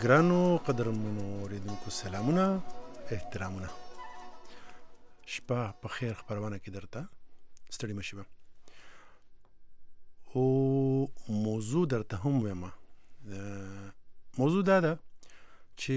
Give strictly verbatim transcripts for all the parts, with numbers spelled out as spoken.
ګرانو قدرمنو اوریدونکو سلامونه احترامونه. شپه په خیر خبرونه کې درته ستړي مشي به او موضوع درته هم وایم. موضوع دا ده چې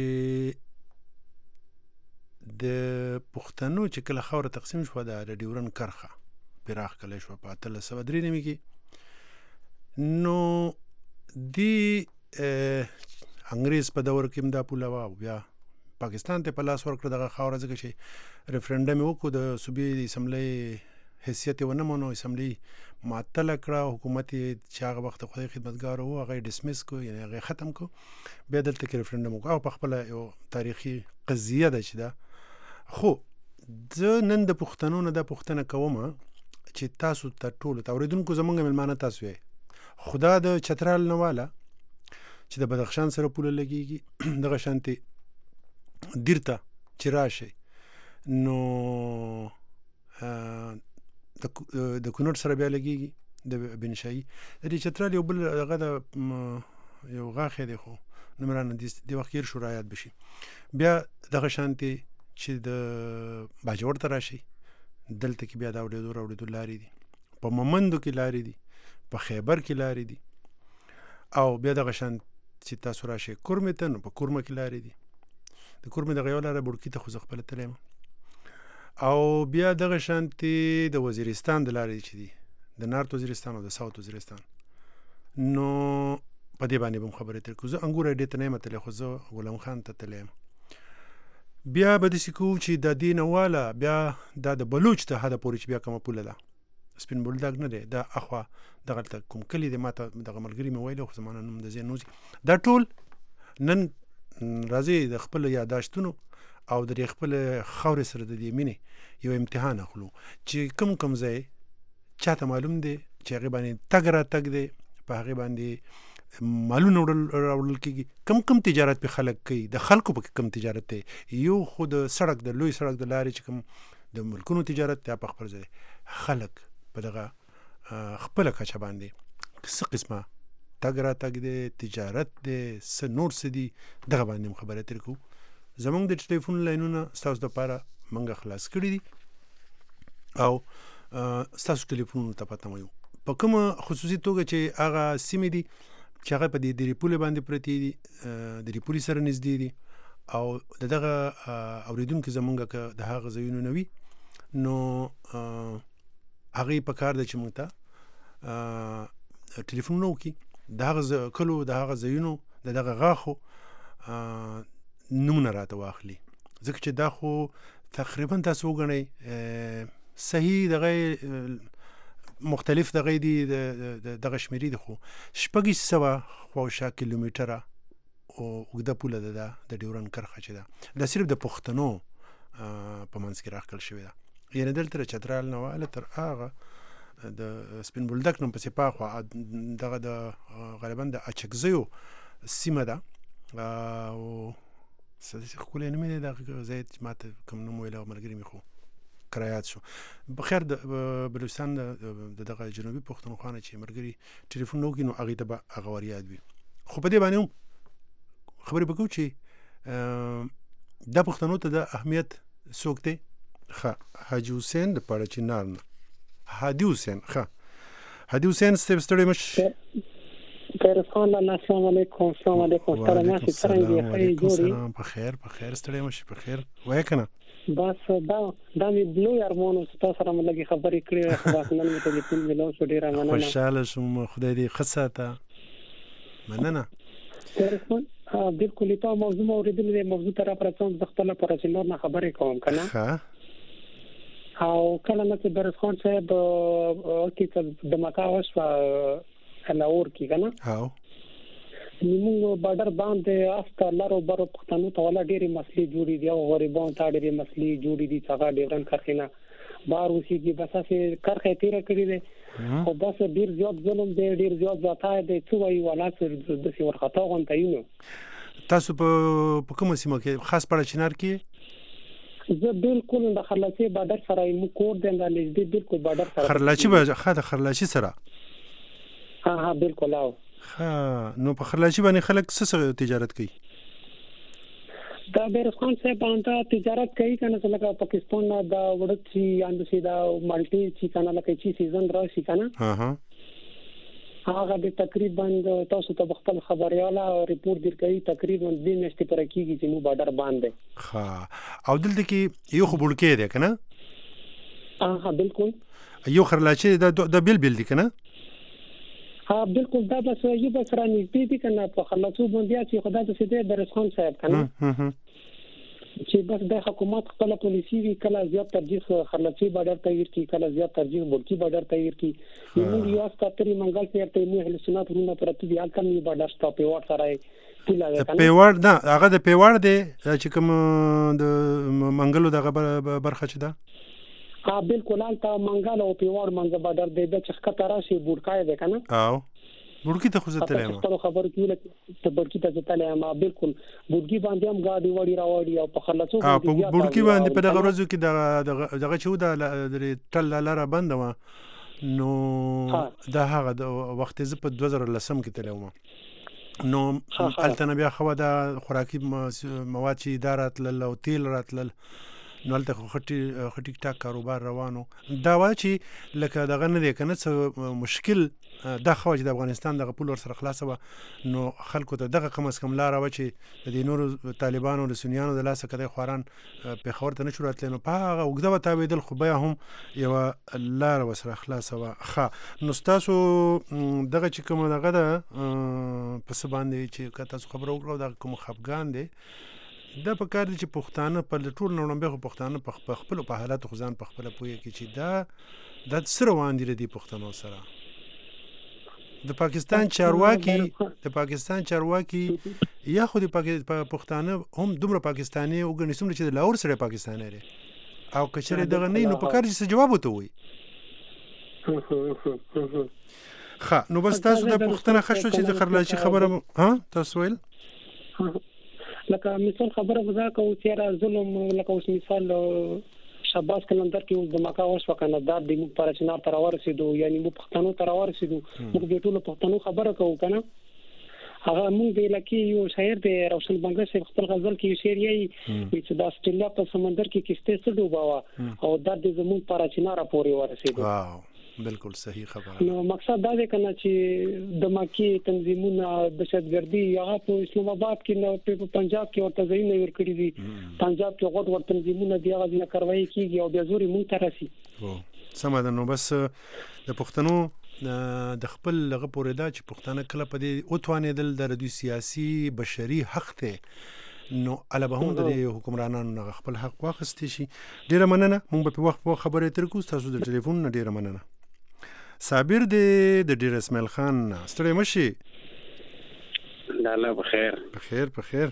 د پښتنو چې کله خاوره تقسیم شو د ډیورن کرخه پراخ کله شو په اتلس سوه درې نیمه کې، نو دی انګریز په دور کې دا پوله وا بیا پاکستان ته په لاس ورکړه دغه خاوره، ځکه چې ریفرنډم وکړو د صوبې د اسمبلی حیثیت ونه مونو، اسمبلی معطله کړه، حکومت چې هغه وخت خدای خدمتګار وو هغه ډسمس کو، یعنی هغه ختم کو، بیا دلته کې ریفرنډم وکړه او په خپل یو تاریخي قضیه ده چې دا. خو زه نن د پښتنو نه دا پوښتنه کوم چې تاسو ته ټولو ته اوریدونکو زمونږ مېلمانه تاسو یې خدا د چترال نه والا چې د بدخشان سره پوله لګیږي دغه شانتي دیرته چې راشي نو د کونړ سره بیا لګیږي د بنشایي د چترال یو بل هغه د یو غاښ دی، خو نمرانه د وخت کې شو رایات بشي. بیا دغه شانتي چې د باجوړ ته راشي دلته کې بیا د اورېدو راوړېدو لارې دي، په مومندو کې لارې دي، په خیبر کې لارې دي، او بیا دغه شان چې تاسو راشي کورمې ته نو په کورمه کې لارې دي. د کورمې دغه یو لاره بوړکي ته خو زه خپله تللی یم، او بیا دغه شانتي د وزیرستان د لارې چې دي د نارت وزیرستان او د ساوت وزیرستان، نو په دې باندې به هم خبرې ترې کړو. زه انګور اډې ته نه یم تللی، خو زه غلام خان ته تللی یم. بیا به داسې کوو چې د دې نه واله بیا دا د بلوچ ته حده پورې چې بیا کومه پوله ده سپین بولدک نه دی، دا اخوا دغلته کوم کلي دی، ما ته دغه ملګري مې ویلی، خو زما نه نوم د ذهن نوځي. دا ټول نن راځي د خپل یاداشتونو او د خپل خاورې سره د دې مینې یو امتحان اخلو چې کوم کوم ځای چاته معلوم دی چې هغې باندې تګ را تګ دی، په هغې باندې مالونه راوړل کېږي، کم کم تجارت پې خلک کوي، د خلکو پکې کم تجارت دی. یو خو د سړک د لوی سړک د لارې چې کوم د ملکونو تجارت دی په خپل ځای، خلک په دغه خپله کچه باندې څه قسمه تګ را تګ دی، تجارت دی، څه نور څه دي، دغه باندې هم خبرې ترې کوو. زمونږ د ټلیفون لاینونه ستاسو دپاره موږ خلاص کړي دي او ستاسو ټلیفونونو ته پته وایو په کومه خصوصي توګه چې هغه سیمې دي چې هغه په دې درې پولې باندې پرتې دي، درې پولې سره نږدې دي، او د دغه اورېدونکي زمونږ که د هغه ځایونو نه وي نو هغې په کار ده چې موږ ته ټلیفونونه وکړي، د هغه کلو د هغه ځایونو د دغه غاښو نومونه راته واخلي، ځکه چې دا خو تقریبا تاسو وګڼئ صحیح دغه مختلف دغه دي دغه شمیرې دي، خو شپږ سوه خواوشا کیلومتره اوږده پوله ده دا د ډیورن کرښه چې ده، دا صرف د پښتنو په منځ کې راښکل شوې ده. یعنې دلته د چترال نه واله تر هغه د سپین بولدک نه پسې پاخوا دغه د غالبا د اچکزیو سیمه ده، او څه داسې ښکلی نوم یې دی دغه ځای چې ما ته کوم نوم ویلی او ملګري مې خو کرایات شو. بخیر د بلوچستان د دغه جنوبي پښتونخوا نه چې ملګري ټلیفون نه وکړي نو هغې ته به هغه ور یاد وي. خو په دې باندې هم خبرې به کوو چې دا پښتنو ته د اهمیت څوک دی. ښه حاجي حسین د پاړه چنار نه هادي حسین. ښه هادي حسین صاحب ستړی مش ترخان السلام علیکم. السلام علیکم ستړی ماشي څرنګه یې ښه جوړي؟ په خیر په خیر ستړی مشي په خیر وایه که نه؟ بس دا دا مې لوی ارمان و چې تاسو سره مې لږې خبرې کړې، خو بس نن مې ټلیفون میلاو شو، ډېره مننه. خوشحاله شوم، خدای دې ښه ساته، مننه. بلکل تا موضوع مې اورېدلې دی، موضوع ته راپرڅوم، زه خپله په رسنور نه خبرې کوم که نه، او کله نه چې برس خان صاحب کې دمکه وشوه لاهور کې که نه، زموږ بارډر باندې افته لرو برو پښتنو ته والا ډېرې مسلې جوړې دي او غریبانو ته ډېرې مسلې جوړې دي چې هغه ډیورن کرښې نه بهر اوسېږي، بس هسې کرښه یې تېره کړې دی، خو بس ډېر زیات ظلم دی، ډېر زیات ځاتای دی، څه وایي والا داسې ورخطا غونته یو. تاسو په کومه سیمه کې خاص پاړه چنار کې؟ زه بالکل د خرلاچي بارډر سره مو کور دی، دا نږدې بالکل بارډر سره. خرلاچي به ښه د خرلاچي سره؟ ها ها بالکل. او ها نو په خرلاچي باندې خلک څه تجارت کوي؟ دا بیرس خان صاحب باندې تجارت کوي کنه لکه پاکستان دا ورڅي اند سي دا مالټي چې کنه لکه چې سیزن راشي کنه ها ها هغه د تقریبا تاسو ته خپل خبرياله ریپورت درکړي تقریبا د میاشتې پر کېږي چې مو بارډر باندې ها او دلته کې یو خبر کې ده کنه ها بالکل یو خرلاچي د د بیل بیل دي کنه ها بالکل دا بس یو بس را نږدې دي کنه په خلاصو باندې چې خدای دې دې بیرس خان صاحب کنه چې بس د حکومت خپل پالیسی وی کله زیات ترجیح خلچی بارډر تغیر کی کله زیات ترجیح بلکی بارډر تغیر کی موږ یو استاتري منګل کې ته موږ له سنت ورونه پرته دی حالت نه بارډر سټاپ یو سره پولا کنه پیوړ نه هغه د پیوړ دی چې کوم د منګلو دغه برخه چي ده ها بالکل البته منګل او پیوړ منګ بارډر دی چې ښکته راشي بورکای ده کنه او بورکی ته خو زتلې ما په خبرو کې ته بورکی ته زتلې ما بالکل بورکی باندې هم غاډي وړي راوړي او په خلصو باندې په بورکی باندې په دغه ورځو کې دغه دغه چې د تل لاره بند و نو دا هغه د وخت ز په دوه زره لسم کې تلوم نو الته بیا خو دا خوراکي مواد چې ادارات ل او تیل راتل نو الته خټي خټي ټاک کاروبار روانو دا وا چې لکه دغه نه دی کنه څه مشکل دا خو چې د افغانستان د غپول ور سره خلاصه و نو خلکو ته دغه کم از کم لار و چې د نور طالبانو او سنیانو د لاسه کده خوران په خبر ته نشو راتل نو په هغه وګدا و تابیدل خو بیا هم یو لار و سره خلاصه و خا نو تاسو دغه چې کوم دغه د پس باندې چې تاسو خبرو وکړو د کوم خفغان دی دا په کار دي چې پښتانه په ټول نړۍ په پښتانه په خپل په حالات خزان په خپل پوهه کې چې دا د سره واندې دي پښتنو سره د پاکستان چارواکي د پاکستان چارواکي یا خو د پښتانه هم دومره پاکستاني وګڼي سم چې د لاهور سره پاکستاني لري او کچره دغه نه نو په کار چې جواب وته وي ښه نو بس تاسو د پښتنه خښو چې د خرلاچي خبره ها تاسو ویل لکه مثال خبره وزا کو چې را ظلم لکه اوس مثال شاباس کلندر کې اوس د مکا اوس وکنه دا د مو پر چنار تر ورسېدو یعنی مو پښتنو تر ورسېدو موږ د ټولو پښتنو خبره کوو کنه هغه موږ د لکه یو شاعر د روشن بنگله سے خپل غزل کې شعر یې چې د استرالیا په سمندر کې کشته څه ډوباوه او دا د زمون پر چنار پورې ورسېدو واو بالکل صحیح خبره نو مقصد دا دی کنه چې د مکی تنظیمونه دهشتګردي هغه په اسلام آباد کې نو په پنجاب کې ورته ځای نه ورکړي دي پنجاب کې غوډ ور تنظیمونه دی هغه نه کاروي کیږي او بیا زوري مونږ ته راسي او سمه ده نو بس د پښتنو د خپل لغه پورې دا چې پښتانه کله په دې اوتوانېدل د دوی سیاسي بشري حق ته نو علاوه هم د حکمرانانو خپل حق واخستې شي ډیره مننه مونږ په وخت په خبرې تر کوو تاسو د ټلیفون نه ډیره مننه صابر دې د ډیر اسماعیل خان ستړي مشي لاله بخیر بخیر بخیر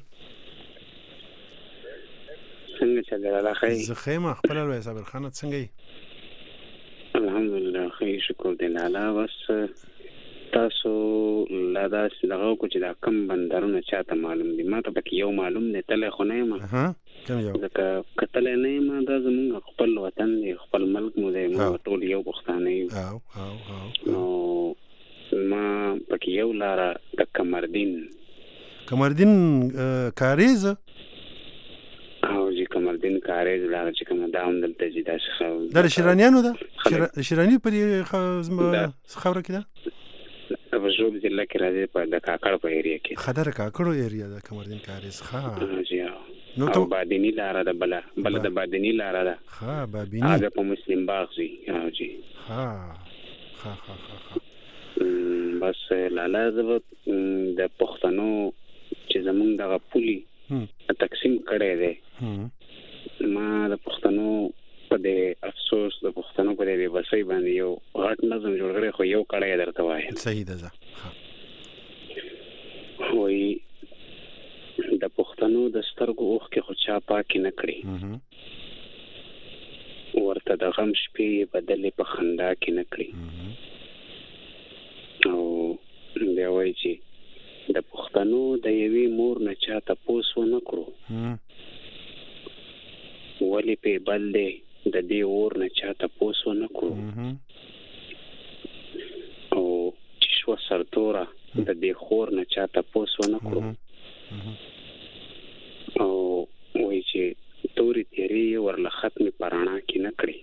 څنګه چل راځه خیر زه خیمه خپل ولې صابر خان څنګه یې الحمدلله خیر شکر دې لاله بس تاسو لا دا څنګه کو چې دا کم بندرونه چاته معلوم دي ما ته پکې یو معلوم نه تل خو نه ما ها کوم یو ځکه کتل نه ما دا زمونږ خپل وطن دی خپل ملک مو دی مو ټول یو پښتانه یو او او او نو ما پکې یو لار د کمردین کمردین کاریز او چې کمردین کاریز لار چې کوم دا هم دلته چې دا څه د شیرانیانو ده شیرانی په دې خبره کې ده په جوب ضلع کې راځي په د کاکړ په ایریا کې خدر کاکړو ایریا د کمردین کاریز ښه نو ته بادینی لار ده بل بل د بادینی لار ده ښه بابینی هغه په مسلم باغ زی او جی ها ها ها ها بس لاله د پښتنو چې زمونږ د غپولي تقسیم کړي دي ما د پښتنو په دې افسوس د پښتنو په دې وسای باندې یو غټ نظم جوړ کړی خو یو کړی درته وایم صحیح ده وای د پښتنو د سترګو اوخ کې خو چا پاک نه کړی ورته د غم شپې بدلې په خندا کې نه کړی او بیا وای چې د پښتنو د یوې مور نه چا تپوس ونه کړو ولی په بل دی د دې اور نه چا تپوس ونه کړو او چې شو سرتوره د دې خور نه چا تپوس ونه کړو او توري تیری ورله ختمي پرانا کې نه کړی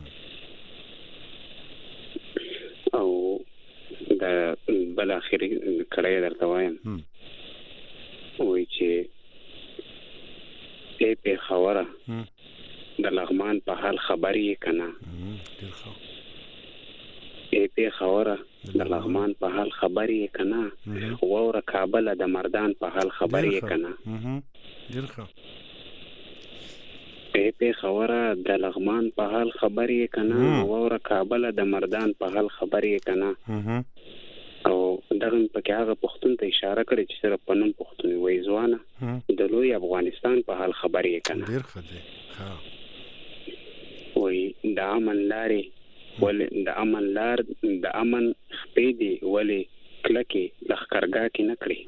او دا بل اخري کړه درته وایم وای چې ای په خبره د لغمان په حال خبرې کنا ای په خبره د لغمان په حال خبرې کنا ووره کابل د مردان په حال خبرې کنا ډیر ښه ای په خبره د لغمان په حال خبرې کنا ووره کابل د مردان په حال خبرې کنا او دغه په کې هغه پښتون ته اشاره کړې چې سره پنوم پښتون وای ځوانه د لوی افغانستان په حال خبرې کنا ډیر ښه دی ها وای د امن لارې ول د امن لار د امن خپې دی ولې کلکې لخرګه کې نه کړی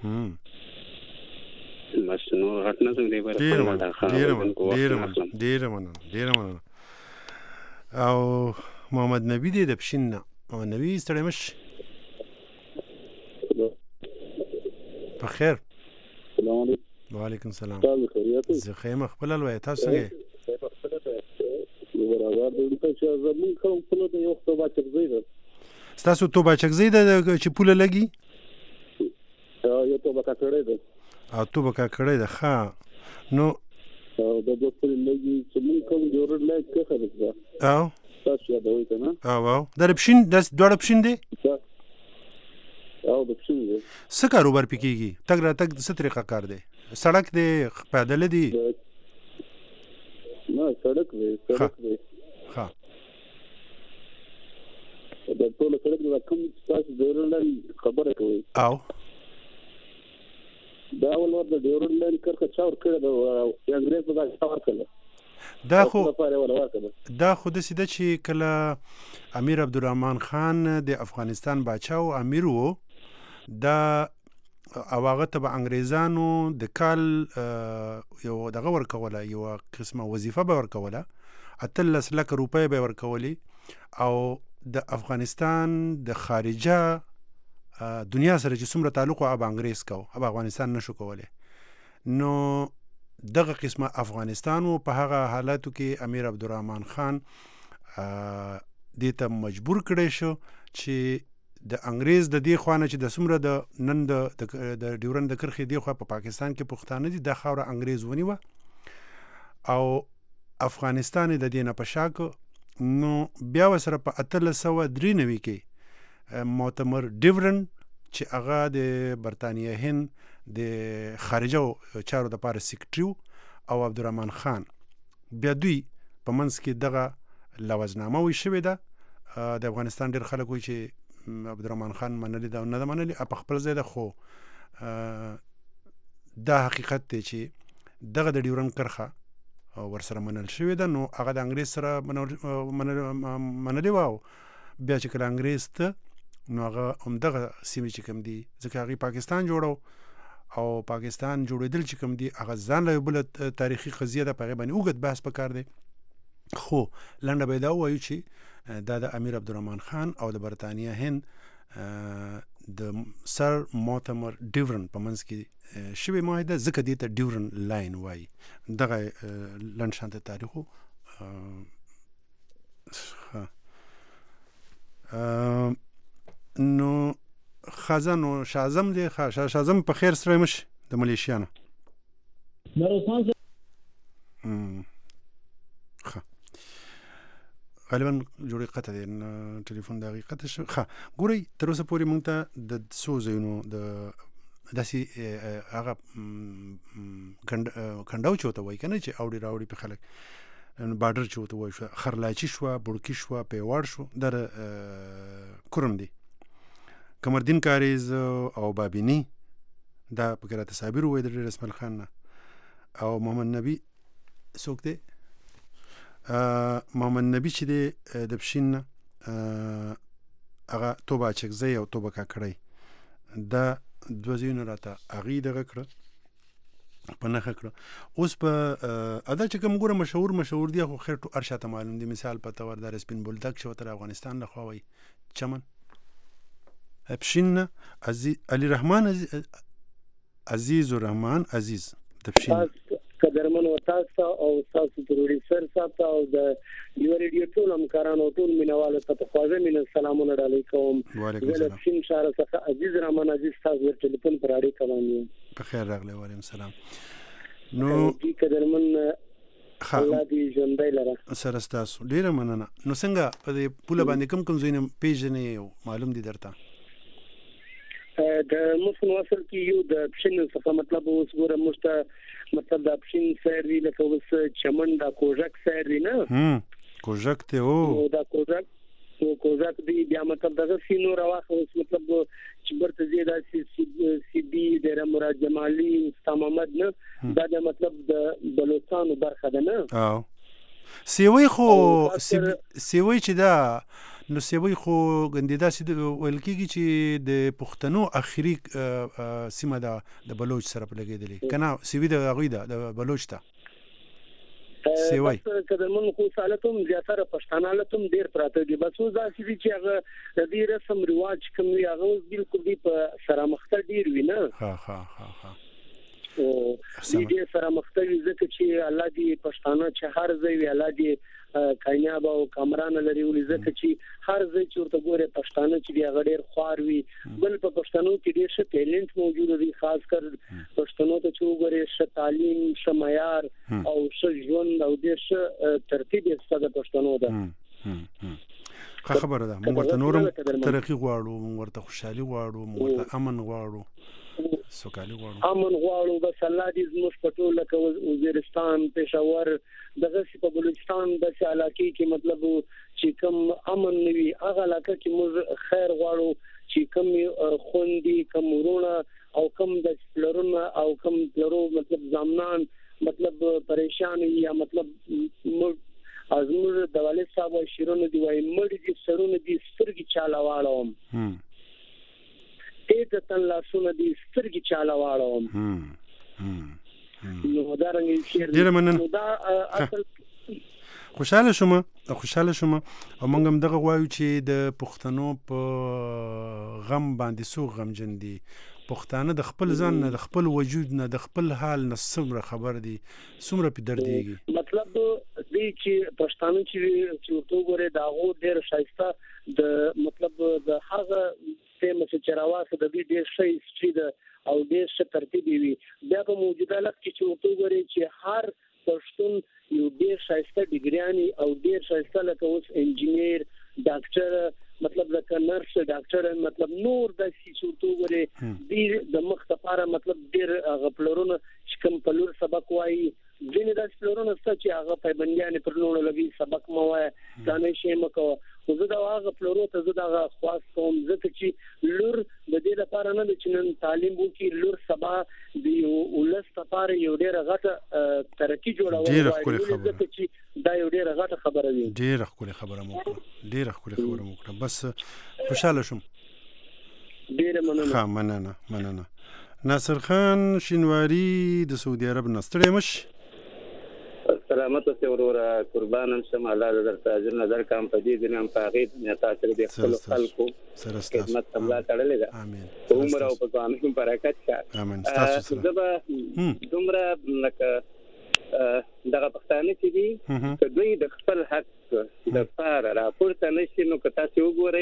بس نو غټ نه دی بر ډیر ډیر ډیر مننه ډیر مننه او محمد نبی دی د پښین محمد نبی ستړی مش بخیر السلام علیکم وعلیکم السلام تاسو خیریت زه خیم خپل الوی تاسو څنګه برابر دې ته چې زمون کوم په لور یو څه باچک زیده تاسو تو باچک زیده چې پوله لګي یو تو بکا کړی ده او تو بکا کړی ده ښه نو او د دوه پر لګي چې مون کوم جوړ لای څه خبره ده او تاسو یادوي کنه او او در پښین د دوړ پښین دی او د پښین دی څه کاروبار پکېږي تګ را تګ څه طریقه کار دی سړک دی پیدل دی نه سړک دی سړک دی ها د ټول سړک د کوم تاسو ډیورلند خبره کوي او دا ولور د ډیورلند کرخه چاور کړه د انګریز په ځای چاور کړه دا خو دا خو د سیده چې کله امیر عبدالرحمن خان د افغانستان باچا او امیر وو دا او هغه ته به انګریزانو د کال یو دغه ورکوله یو قسمه وظیفه به ورکوله اتلس لک روپۍ به ورکولي او د افغانستان د خارجه دنیا سره چې څومره تعلق او انګریز کو او افغانستان نشو کوله نو دغه قسمه افغانستان او په هغه حالاتو کې امیر عبدالرحمن خان دې ته مجبور کړی شو چې د انګریز د دې خوانه چې د څومره د نن د د ډیورن د کرخې دی خو په پا پاکستان کې پښتانه دي د خاور انګریز ونیوه او افغانستان د دې نه پشاک نو بیا وسره په اتلس سوه درې نوي کې مؤتمر ډیورن چې هغه د برطانیه هند د خارجه چارو د پاره سیکریټریو او عبدالرحمن خان بیا دوی په منځ کې دغه لوزنامه وی شوې ده د افغانستان ډېر خلک وایي چې عبدالرحمن خان منلی ده او نه ده منلی په خپل ځای ده خو دا حقیقت دی چې دغه د ډیورن کرخه ورسره منل شوې ده نو هغه د انګریز سره منلې وه او بیا چې کله انګریز ته نو هغه همدغه سیمې چې کوم دي ځکه هغې پاکستان جوړو او پاکستان جوړېدل چې کوم دي هغه ځان له یو بله تاریخي قضیه ده په هغې باندې اوږد بحث پکار دی خو لنډه به یې دا ووایو چې دا د امیر عبدالرحمن خان او د برطانیه هند د سر مؤتمر ډیورن په منځ کې شوې معاهده ځکه دې ته ډیورن لاین وایي دغه لنډ شانته تاریخ و نو خزان او شازم دی شازم په خیر سره مش د ملیشیانو ښه غالبا جوړې قطع دی ټلیفون د هغې قطع شو ښه ګورئ تر اوسه پورې موږ ته د څو ځایونو د داسې هغه کنډاو چې ورته وایي که نه چې اوړي راوړي په خلک بارډر چې ورته وایي شوه خرلاچي شوه بړکي شوه پیواړ شو دا کورم دی قمردین کاریز او بابینی دا پکې راته صابر ووایي د ډېر اسماعیل خان نه او محمد نبي څوک دی محمد نبي چې دی د پښین نه هغه توبه اچکزی او توبه کاکړی دا دوه ځایونه راته هغې دغه کړه په نښه کړه اوس په ادا چې کوم ګوره مشهور مشهور دی خو خیر هر شاته معلوم دی مثال په طور در سپین بولدک چې ورته افغانستان لخوا وایي چمن پښین نه علي رحمان عزیز الرحمن عزیز د پښین قدرمن وتاسو او تاسو پروډوسر صاحب او د یو ریډیو ټول همکارانو ټول مینوالو ته په خواږه مینه سلامونه علیکم. وعلیکم السلام. سیم شهر څخه عزیز رحمان عزیز تاسو ټلیفون پر اړیکه باندې په خیر راغلی. وعلیکم السلام. نو دې قدرمن الله دې ژوندۍ لره سره تاسو ډیره مننه. نو څنګه په دې پوله باندې کوم کوم ځینې پیژنې معلوم دي درته؟ د موږ وصل کې یو د پښین څخه مطلب اوس ګوره موږ مطلب د پښین سیر دی لکه اوس چمن د کوژک سیر دی نه هم کوژک ته او دا کوژک او کوژک دی بیا مطلب دغه سینو راوخه اوس مطلب چې برته زیاده سی سی بي د مراد جمالي استاد محمد نه دا د مطلب د بلوچستان برخه ده نه او سیوی خو سیوی چې دا نو سیوی خو ګندیدا سي ویل کیږي چې د پښتنو اخري سیمه ده د بلوچ سره په لګیدلې کنه سیوی د غوی ده د بلوچ ته سیوی کله مون خو سالتم زیاتره پښتانالتم ډیر پراته دي بس اوس دا چې هغه د دې رسم رواج کوم وی هغه بالکل دی په سره مخته ډیر وینه ها ها ها ها او دې سره مخته ځکه چې الله دې پښتانه چې هر ځای الله دې کامیاب او کامران لري ولې ځکه چې هر ځای چې ورته ګوره پښتانه چې دی غډیر خوار وي بل په پښتنو کې ډیر ښه ټیلنټ موجود دی خاص کر پښتنو ته چې وګوره ښه تعلیم ښه معیار او ښه ژوند او ډیر ښه ترتیب یې ستاسو پښتنو ده. ښه خبره ده. موږ ورته نورم ترقی غواړو، موږ ورته خوشحالي غواړو، موږ ورته امن غواړو، سوکالي غواړو، امن غواړو. بس الله دې زموږ په ټول لکه وزیرستان، پېښور، دغه په بلوچستان د علاقې کې مطلب چې کوم امن نوي هغه علاقه کې موږ خیر غواړو چې کوم خوندي کوم ورونه او کوم د پلرونه او کوم پلرو مطلب زامنان مطلب پریشان یا مطلب ازمر د والد صاحب شیرونه دی وای مړ دي سرونه دي سترګي چاله واړم هم ته تن لاسونه دي سترګي چاله واړم هم هم نو دا رنګ شیر ډیر مننه. دا اصل خوشاله شوم خوشاله شوم او موږ هم دغه غواړو چې د پښتنو په غم باندې سو غم جن دي پښتانه د خپل ځان نه د خپل وجود نه د خپل حال نه څومره خبر دي څومره په درديږي. مطلب دې چې پښتانه چې چې ورته ګوره دا غو ډیر شایسته د مطلب د هغه سیمه چې راواسه د دې ډیر شي چې د او ډیر څه ترتیب وي بیا په موجوده لک چې ورته ګوره چې هر پښتون یو ډیر شایسته ډیګریانی او ډیر شایسته لکه اوس انجینیر ډاکټر مطلب لکه نرس ډاکټر مطلب نور د سیسوتو غره دې د مخ لپاره مطلب ډیر غپلورونه چې کوم په لور سبق وایي ځینې د سپلورونو چې هغه پابندیان پر نور لګي سبق مو وایي ځانې شي مکو زه دا هغه پلورو ته زه دا خاص کوم ځکه چې لور د دې لپاره نه چې نن تعلیم وکړي لور سبا د ولس لپاره یو ډیر غټه ترقی جوړوي ځکه چې دا یو ډیر غټه خبره وي. ډیر ښکلې خبره مو کړه ډیر ښکلې خبره مو کړه بس خوشاله شوم. ډیر مننه. ها مننه مننه. ناصر خان شینواری د سعودي عرب نستړی مش سلامت اوسه ورور قربانم شم الله درته اجر نظر کام پدې دنیا په غیب نه تاسو دې خپل خلکو سره خدمت الله تعالی ده. امين. عمر او په ځان برکت شه. امين. تاسو سره زبا دومره لکه دغه پښتانه چې دي چې دوی د خپل حق د فار راپورته نشي نو که تاسو وګورئ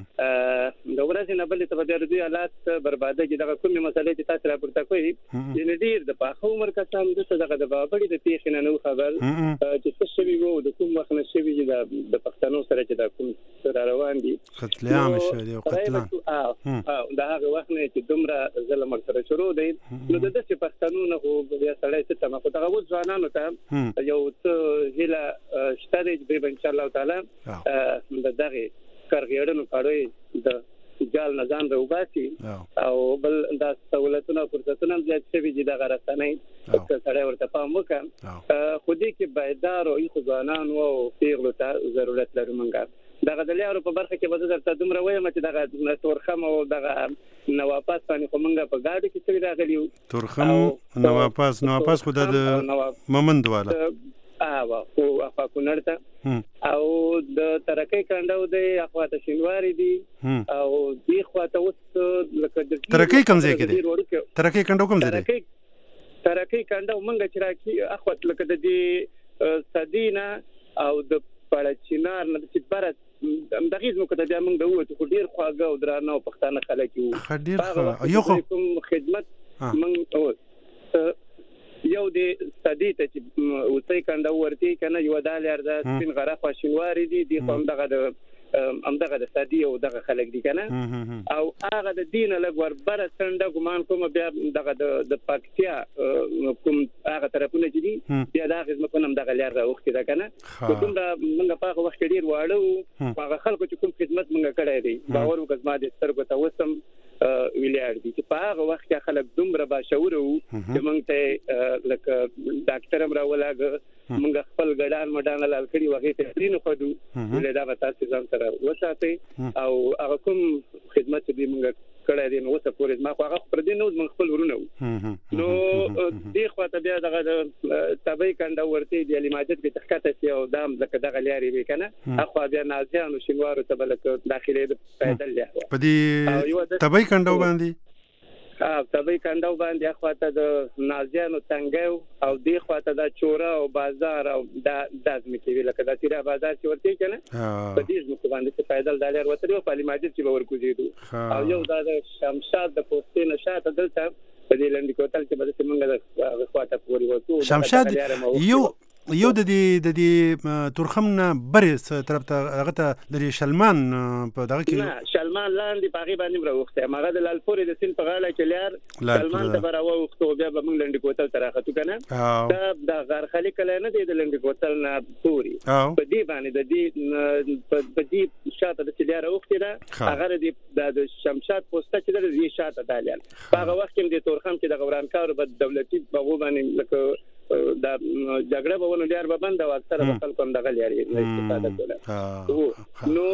د ورځې نه بلې ته به دوی حالات برباده چې دغه کومې مسلې چې تاسو راپورته کوئ یعنې ډېر د پاخه عمر کسان دلته دغه د بابړې د پېښې نه نه خبر چې څه شوي وو د کوم وخت نه شوي چې د پښتنو سره چې دا کوم څه را روان دي قتلعام شوي دي او قتلان د هغه وخت نه چې دومره ظلم ورسره شروع دی نو د داسې پښتنو نه خو بیا سړی څه تمه خو دغه اوس ځوانانو ته یو څه هیله شته دی چې ان شاء الله تعالی د دغه کارګرانو کاروي د جال نه ځان راوباسي او بل د سہولتونو فرصتونو زیات شوي چې د غرستانې چې سره ورته پام وکړي خو دې کې بايدار او ځوانان او پیغلو ته ضرورت لري مونږه دغه د لیارو په برخه کې به درته دومره وایم چې دغه تورخم او دغه نواپاس باندې خو مونږه په گاډي کې څه راغلیو تورخم نواپاس نواپاس خو د ممند والا آوا او افا کونړ او د ترکې کندو دی اخواته شینواری دی او دی خواته اوس لکه د ترکې کوم ځای کې دی ترکې کندو کوم ځای دی ترکې ورکی کنده مونږ چې راکی اخوت لکه د دې صدینا او د پړچینار نه چې بره دغه زموږ ته بیا موږ د وته خو ډیر خواږه او درانه او پښتانه خلک یو ډیر یو کوم خدمت موږ یو د صدی ته چې اوسې کنده ورته کنه یو دالر د سپین غره خوشنواري دي د هم دغه د ام دغه د صدی او دغه خلک دي کنه او هغه د دین له ور بره څنډه ګمان کوم بیا دغه د پاکستیا کوم هغه طرفونه چې دي بیا د هغه ځمکه هم دغه لار راوخته ده کنه کوم دا موږ په هغه وخت ډیر واړو هغه خلکو چې کوم خدمت موږ کړی دی باور وکړ ما د سترګو ته وسم ویلار دي چې په هغه وخت کې خلک دومره باشعور وو چې موږ ته لکه ډاکټر هم راولاګ موږ خپل ګډان مډان لال کړي وغه ته ترینو خدو ولې دا تاسو ځان سره وساتئ او هغه کوم خدمت دې موږ کړی دی نو څه پورې ما خو هغه پر دې نو موږ خپل ورونه نو دې خو ته بیا دغه تبې کنده ورته دی ماجد کې تحقیقات سی او دام لکه دغه لاري به کنه اخو بیا نازیانو شینوارو ته بلک داخلي د پیدل له په دې تبې کنده باندې ها تبې کنده باندې اخو ته د نازیانو څنګه او دې خو ته د چوره او بازار او د دازمه کې لکه د تیرا بازار چې ورته کنه په دې ځکه باندې چې پیدل دالر وته او پالي ماجد چې باور کوجیدو او یو د شمشاد د پوسټې نشاته دلته په دې لندې کوتل چې بده څنګه د خواته پوری وته شمشاد یو یو د دې د دې تورخم نه بره طرف ته هغه ته د شلمان په دغه کې شلمان لاندې پاغي باندې راوخته ماغه د لالپورې د سین په غاړه کې لار شلمان ته براوه وخته بیا به موږ لندې کوتل تر راخته کنه دا د غار خلیق نه دی د لندې کوتل نه پوری په دې باندې د دې په دې شاته د چلیار وخته دا هغه د شمشاد پوسټه چې د دې شاته دالل هغه وخت کې د تورخم کې د غورانکار په دولتي بغو باندې لکه دا جګړه به ونه ډیر به بند او اکثره خلکو هم دغه لري استفاده کوله نو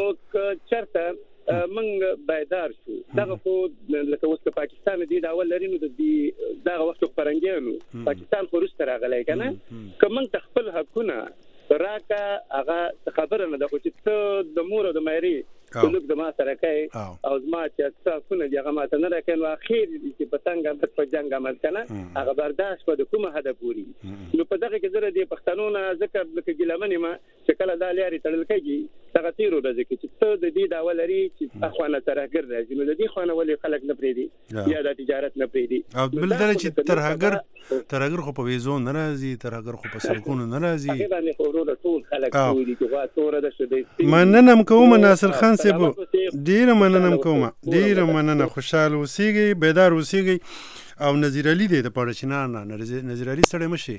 چرته منګ بیدار شو دغه خو لکه اوس پاکستان دی دا اول لري نو د دغه وخت فرنګیانو پاکستان خو روس راغلی کنه کوم تخپل حقونه راکا هغه خبره نه د خو چې د مور او د مېری څلوک د ما سره کوي او زما چې تاسو نه دی هغه ماته نه راکین واخیر چې پتنګ په جنگ عمل کنه هغه برداشت په کومه هدف پوری نو په دغه کې زره دی پښتنو نه ذکر لکه ګلمنې ما چې کله د لاري تړل کېږي دغه تیرو راځي چې ته د دې دا ولري چې اخوانه ترهګر راځي نو د دې خوانه ولې خلک نه پریدي یا د تجارت نه پریدي او بل دره چې ترهګر ترهګر خو په ویزو نه راځي ترهګر خو په سرکونو نه راځي هغه باندې خو ټول خلک کوي چې وا تور د شدې مننه کوم ناصر خان صاحب ډیر مننه کوم ډیر مننه خوشاله اوسېږي بیدار اوسېږي او نذیر علي دې د پړچینار نه نذیر علي سره مشي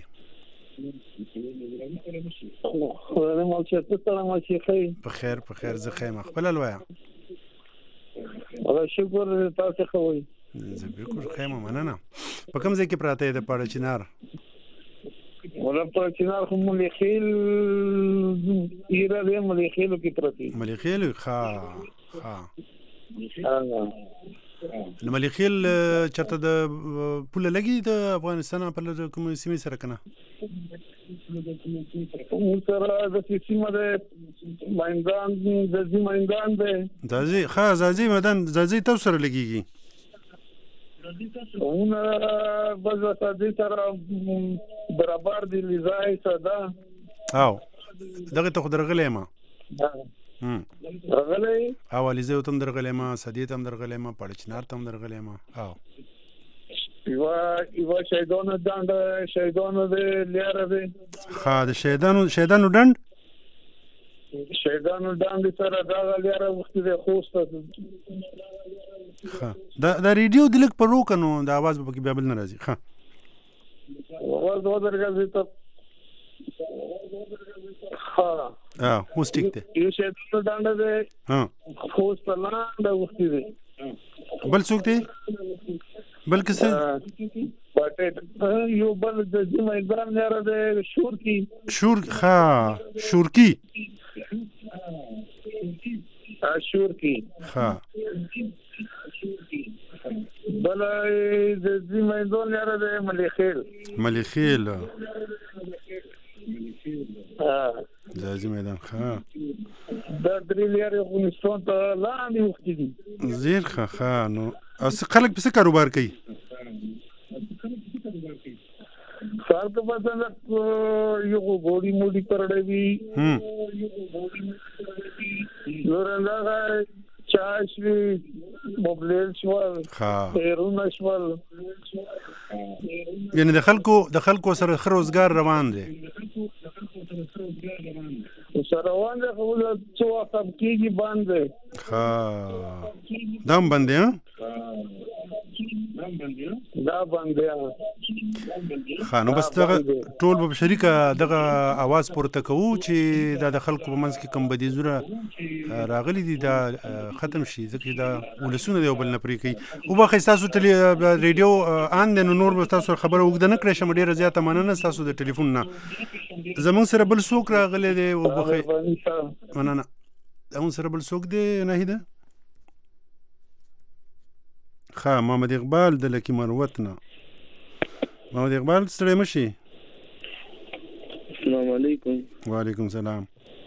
په خیر په خیر زه خیم خپل الوایا الله شکر تاسو خوي زه بالکل خیم مننه په کوم ځای کې پراته د پړچینار ولا پړچینار خو مليخيل ایرا دې مليخيل کې پراته مليخيل ښا ها نو مليخيل چرته د پوله لګي د افغانستان په کوم سیمه سره کنه سره د سیمه د مایندان د زی مایندان ده دازي ښا زازي مدن زازي تاسو سره لګيږي اون بز سادي سره برابر دي لزای صدا او دغه ته درغلې ما هم درغلې او لزای تم درغلې ما سادي تم درغلې ما پړچنار تم درغلې ما او ایوا ایوا شیدانو دند شیدانو د لیاره دي ها د شیدانو شیدانو دند شیدانو دند سره دا لیاره وخت د خوسته ها دا د ریډیو د لک په روکنو د आवाज په کې بیا بل نه راځي ها आवाज و درګه ته ها اه اوس ټیک دی یو شیدانو دند ده ها خوسته لاند وخت دی بل څوک دی بل کسه پټه یو بل د زمیدان لري د شورکی شور ها شورکی ا شورکی ها بل د زمیدان لري د مليخيل مليخيل ها د زمیدان ها د درې لري افغانستان ته لاندې وخت دي زیر ښه ښه نو اوس خلک په څه کاروبار کوي کار ته پاتنه یو ګوډي موډي پرړوي نور هغه چاش وی موبایل شوال پیرون شوال یعنی د خلکو د خلکو سره خر روزګار روان دی سره روان دی خو د څو وخت کېږي باندې ها دام باندې ها دا باندې ها نو بس دغه ټول په شریکه دغه आवाज پورته کوو چې دا د خلکو په منځ کې کم بدیزوره راغلي دي دا ختم شي ځکه دا ولسونه دی بل نه پرې کوي او به تاسو ټلی ریډیو ان نو نور به تاسو خبره وګد نه کړئ شم ډیره زیاته مننه تاسو د ټلیفون نه زمون سره بل څوک راغلی دی او بخې مننه زمون سره بل څوک دی نه هیده ښه محمد اقبال د لکی مروت نه محمد اقبال ستړی مشي السلام علیکم وعلیکم سلام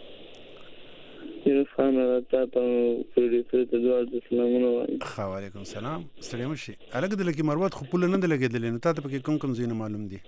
یو خان راته ته پروډوسر ته دوه سلامونه وایم ښه وعلیکم سلام ستړی مشي الګ د لکی مروت خو پوله نه د لګېدلې نو تاسو پکې کوم کوم ځینې معلوم دي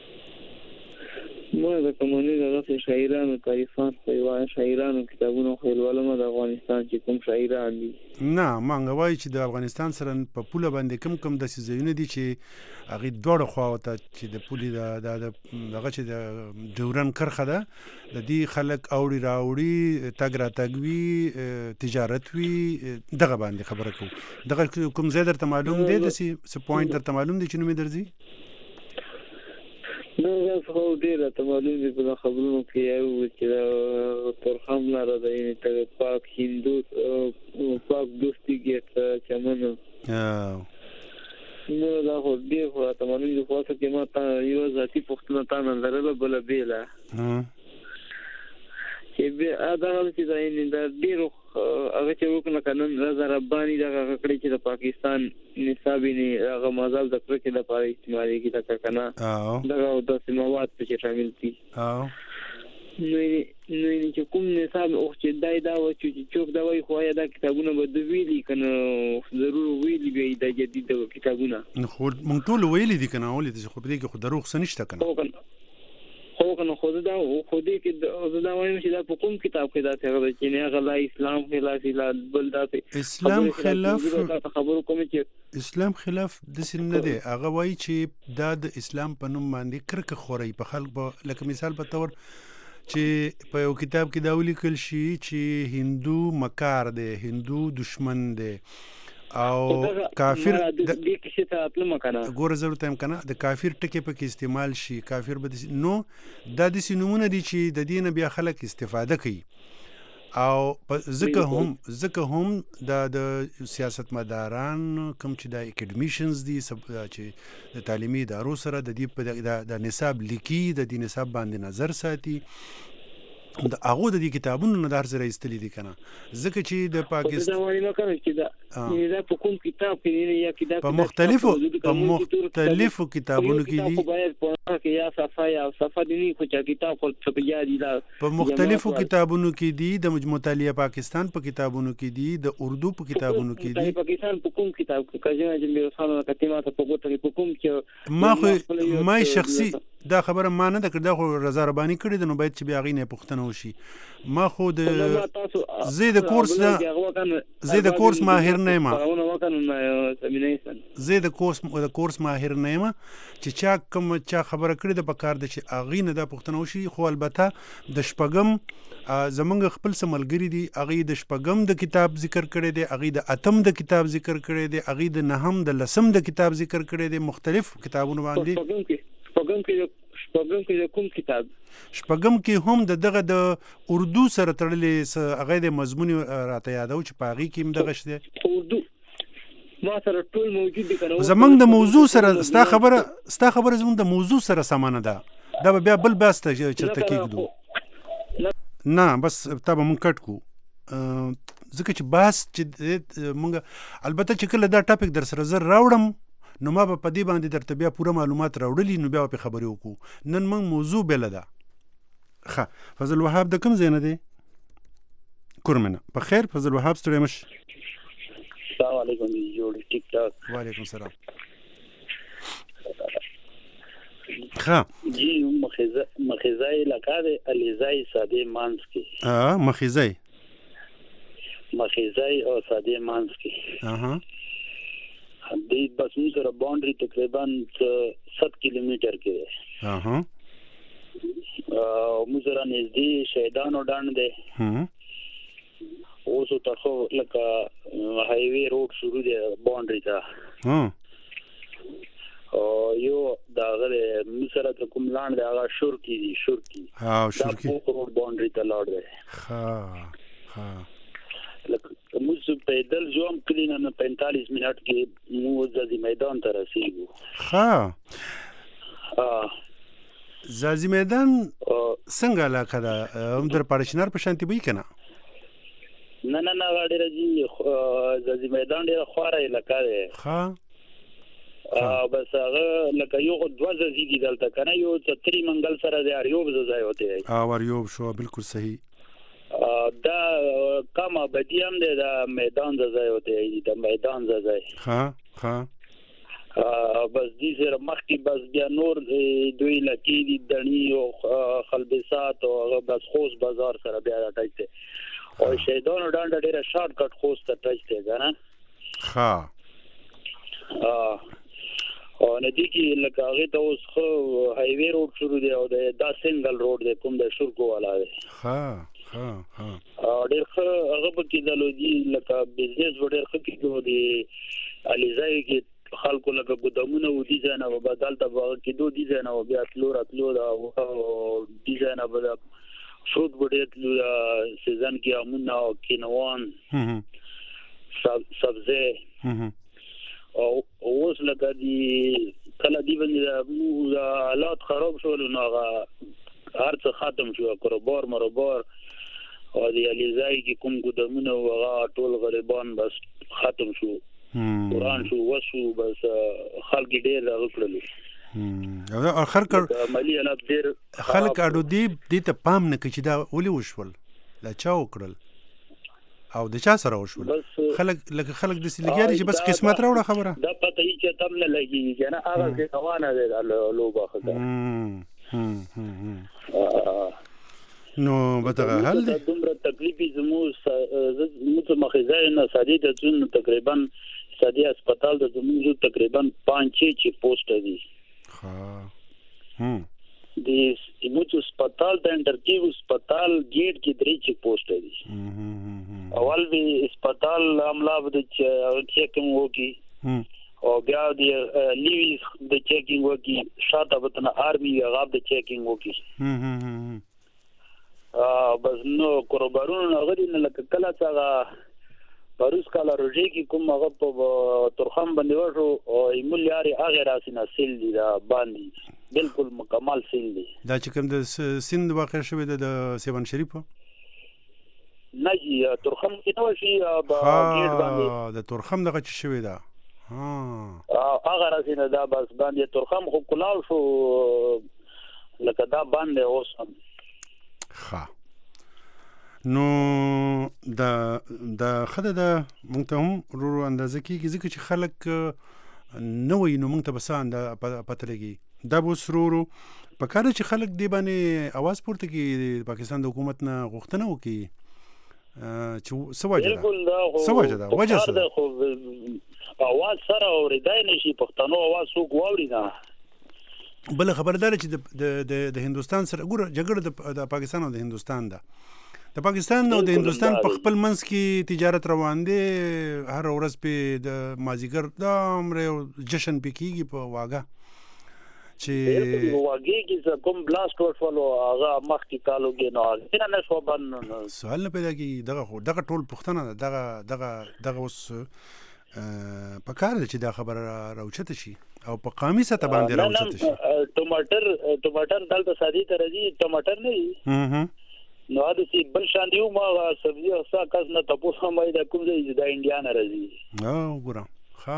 ما د کمونی دغه شاعرانو تاریخان په وای شاعرانو کتابونو خیلوالمه د افغانستان چې کوم شاعران دي نه مانګ وای چې د افغانستان سره په پوله باندې کم کم د سيزونه دي چې هغه دوړ خو ته چې د پولي د دغه چې د ډورن کرخه ده د دې خلک اوړي راوړي تګ را تګوي تجارت وی دغه باندې خبره کوم دغه کوم زیاتره ته معلوم دي د سی پوینټ درته معلوم دي چې نو مې درځي نو زه خو ډیره ته معلوم دي په خبرونو کې یو چې تر هم لاره ده یعنې ته پاک هندو پاک دوستي ګیټ چمن او نو دا خو ډیر خو ته معلوم دي خو څه کې ما ته یو ذاتي پوښتنه تا نه لرله بله بیله چې بیا دا چې دا یعنې دا ډېرو هغه چې وکړه که نن رضا رباني دغه هغه کړی چې د پاکستان نصاب یې هغه مذهب د کرکې لپاره استعمالېږي لکه که نه دغه داسې مواد پکې شامل دي نو یعنې چې کوم نصاب چې دی دا و چې څوک دا وایي خو آیا دا کتابونه به ده ویلي که نه ضرور ویلي به یې دا جدید کتابونه خو موږ ټول ویلي دي که نه ولې خو په دې کې خو دروغ څه نشته که نه خو کنه خود دا خو دې کې دا وایم چې دا په کوم کتاب کې دا څنګه ده چې نه غلا اسلام خلاف بل دا اسلام خلاف خبرو کوم چې اسلام خلاف د سن نه دی هغه وایي چې دا د اسلام په نوم باندې کرکه خوري په خلک لکه مثال په تور چې په یو کتاب کې دا ولیکل شي چې هندو مکار دی هندو دشمن دی او کافر د دې کې څه خپل مکنه ګوره ضرورت هم کنه د کافر ټکی په کې استعمال شي کافر به نو دا د سينمونه دي چې د دین بیا خلک استفاده کوي او ځکه هم ځکه هم د سیاستمداران کوم چې د اکیډمیشنز دي چې د تعلیمي ادارو سره د دې د نصاب لیکي د دې نصاب باندې نظر ساتي د هغه د دې کتابونو نه در سره ایستلې دي کنه ځکه چې د پاکستان دا وایي نو کنه چې دا دا په کوم کتاب کې یا کتاب په مختلفو په مختلفو کتابونو کې دي کې یا صفه یا صفه دي خو چې کتاب خو په یادي دا په مختلفو کتابونو کې دي د مطالعه پاکستان په کتابونو کې دي د اردو په کتابونو کې دي پاکستان په کوم کتاب کې کله چې مې وسانو کتابه په ګوتو په کوم چې ما خو ما شخصي دا خبره ما نه کړ دا خو رضا رباني کړی د نو باید چې بیا غي نه پښتنه وشي ما خو د زید کورس دا زید کورس ماهر نه ما زید کورس د کورس ماهر نه ما چې چا کوم چا خبره کړی د پکار د چې اغي نه دا پښتنه وشي خو البته د شپږم زمونږ خپل سملګری دي اغي د شپږم د کتاب ذکر کړی دی اغي د اتم د کتاب ذکر کړی دی اغي د نهم د لسم د کتاب ذکر کړی دی مختلف کتابونه باندې شپږم کې شپږم کې کوم کتاب شپږم کې هم د دغه د اردو سره تړلې هغه د مضمون راته یادو چې پاغي کې هم دغه شته اردو ما سره ټول موجود دي کنه زمنګ د موضوع سره ستا خبره ستا خبره زمنګ د موضوع سره سمانه ده دا بیا بل باسته چې تکیږو نه بس تابه مونږ کټ کو ځکه چې باس چې مونږ البته چې کله دا ټاپک در سره زر راوړم نو ما په دې باندې درته بیا پوره معلومات راوړلې نو بیا په خبرې وکړو نن موږ موضوع بل ده ښه فضل وهاب د کوم ځای نه دی کورمنه په خیر فضل وهاب ستړی مش السلام علیکم جوړ ټیک ټاک وعلیکم السلام ها جی مخزه مخزه علاقه د الیزای ساده مانس کې اه مخزه مخزه او ساده مانس کې اها دې بس موږ سره باونډري تقریبا سات کیلومتر کې ده اها او موږ سره نږدې شهیدانو ډانډ ده هم اوس تاسو لکه هایوي روډ شروع دی باونډري ته ها او یو دا غره مسره ته کوم لاند دی هغه شور کی دي شور کی ها شور کی دا روډ باونډري ته لاړ دی ها ها لکه موږ په دل جوم کلینه نه پینتالیس منټ کې موږ د میدان ته رسیدو ها ها زازی میدان څنګه علاقه ده هم در پارشنار په شانتي وي کنه نه نه نه غاډي راځي زازی میدان ډیره خواره علاقه ده ها ا بس هغه لکه یو دوه زازی دي دلته کنه یو تری منګل سره د اریوب زای وته ا اریوب شو بالکل صحیح دا کما بدیم ده د میدان زای وته د میدان زای ها ها بس دې سره مخکې بس بیا نور دوی لکی دي دني او خلبسات او بس خوش بازار سره بیا راټایته او شهیدانو ډانډ ډیره شارټ کټ خوست ته راځي کنه ها ا او ندی کې لکه هغه ته اوس خو هایوي روډ شروع دی او دا سنگل روډ دی کوم د شورکو والا دی ها ها ها ډېر ښه هغه په کې د لوجي لکه بزنس وړر خو کې دی الیزای کې خلکو لکه ګدامونه و ډیزاین او بدل ته کې دوه ډیزاین او بیا تلور اتلو دا ډیزاین او فروټ بډې سیزن کې امونه او کینوان سبزه او اوس لکه دی کله دی باندې حالات خراب شول نو هغه هر څه ختم شو کاروبار مروبار او دی الیزای کې کوم ګدامونه او هغه ټول غریبان بس ختم شو قرآن شو وسو بس خلک ډېر راغلل او اخر کړ عملی حالات ډېر خلک اډو دی د ته پام نه کچې دا ولي وشول لا چا وکړل او د چا سره وشول خلک لکه خلک د سلیګاری چې بس قسمت راوړه خبره دا پته یې چې تم نه لګي کنه هغه روانه ده لوبه خدای نو بتغه حل دي دومره تکلیفي زمو زمو مخزه نه سادي ته ځون تقریبا سادي هسپتال د زمو تقریبا پانچ چھ پوسټ دي ها هم د زمو هسپتال د انټرکیو هسپتال ګیټ کې درې چھ پوسټ دي اول به هسپتال عمله د چیکینګ وکي او بیا د لیوی د چیکینګ وکي شاته وطن آرمي هغه د چیکینګ وکي بس نو کاروبارونه غوړي نه لکه کله څنګه پروس کاله روزي کې کوم هغه په ترخم باندې ورو او ایمولیاري هغه راسینه سیل دي دا باندې بالکل مکمل سیل دي دا چې کوم د سند واقع شوی د سیوان شریف نه جی ترخم کې نو شي با ګیټ باندې د ترخم دغه چې شوی دا ها هغه راسینه دا بس باندې ترخم خو کلاو شو لکه دا باندې اوسم ها نو دا دا خدای دا مونږ ته هم ورو اندازه کېږي ځکه چې خلک نه وایي نو مونږ ته به څه پته لګي دا به اوس ورو په کار چې خلک دې باندې اواز پورته کړي د پاکستان د حکومت نه غوښتنه وکړي چې څه وجه ده څه وجه ده وجه څه ده اواز سره اورېدای نشي پښتنو اواز څوک واوري نه بل خبردار چې د د د هندستان سره ګوره جګړه د پاکستان او د هندستان ده د پاکستان او د هندستان په خپل منځ کې تجارت روان دي هر ورځ په د مازیګر د عمر جشن پکېږي په واګه چې واګه کې کوم بلاست ورفلو هغه مخکې کالو کې نو نه نه شو باندې سوال نه پیدا کیږي دغه دغه ټول پښتنه دغه دغه دغه اوس په کار چې دا خبره راوچته شي او په قامي سطح باندې راوچته شي ټماټر ټماټر دلته سادي ته راځي ټماټر نه هه نو دا چې بل شان دیو ما سبزی او ساکاس نه تاسو هم دا کوم ځای د انډیا نه راځي او ګورم ها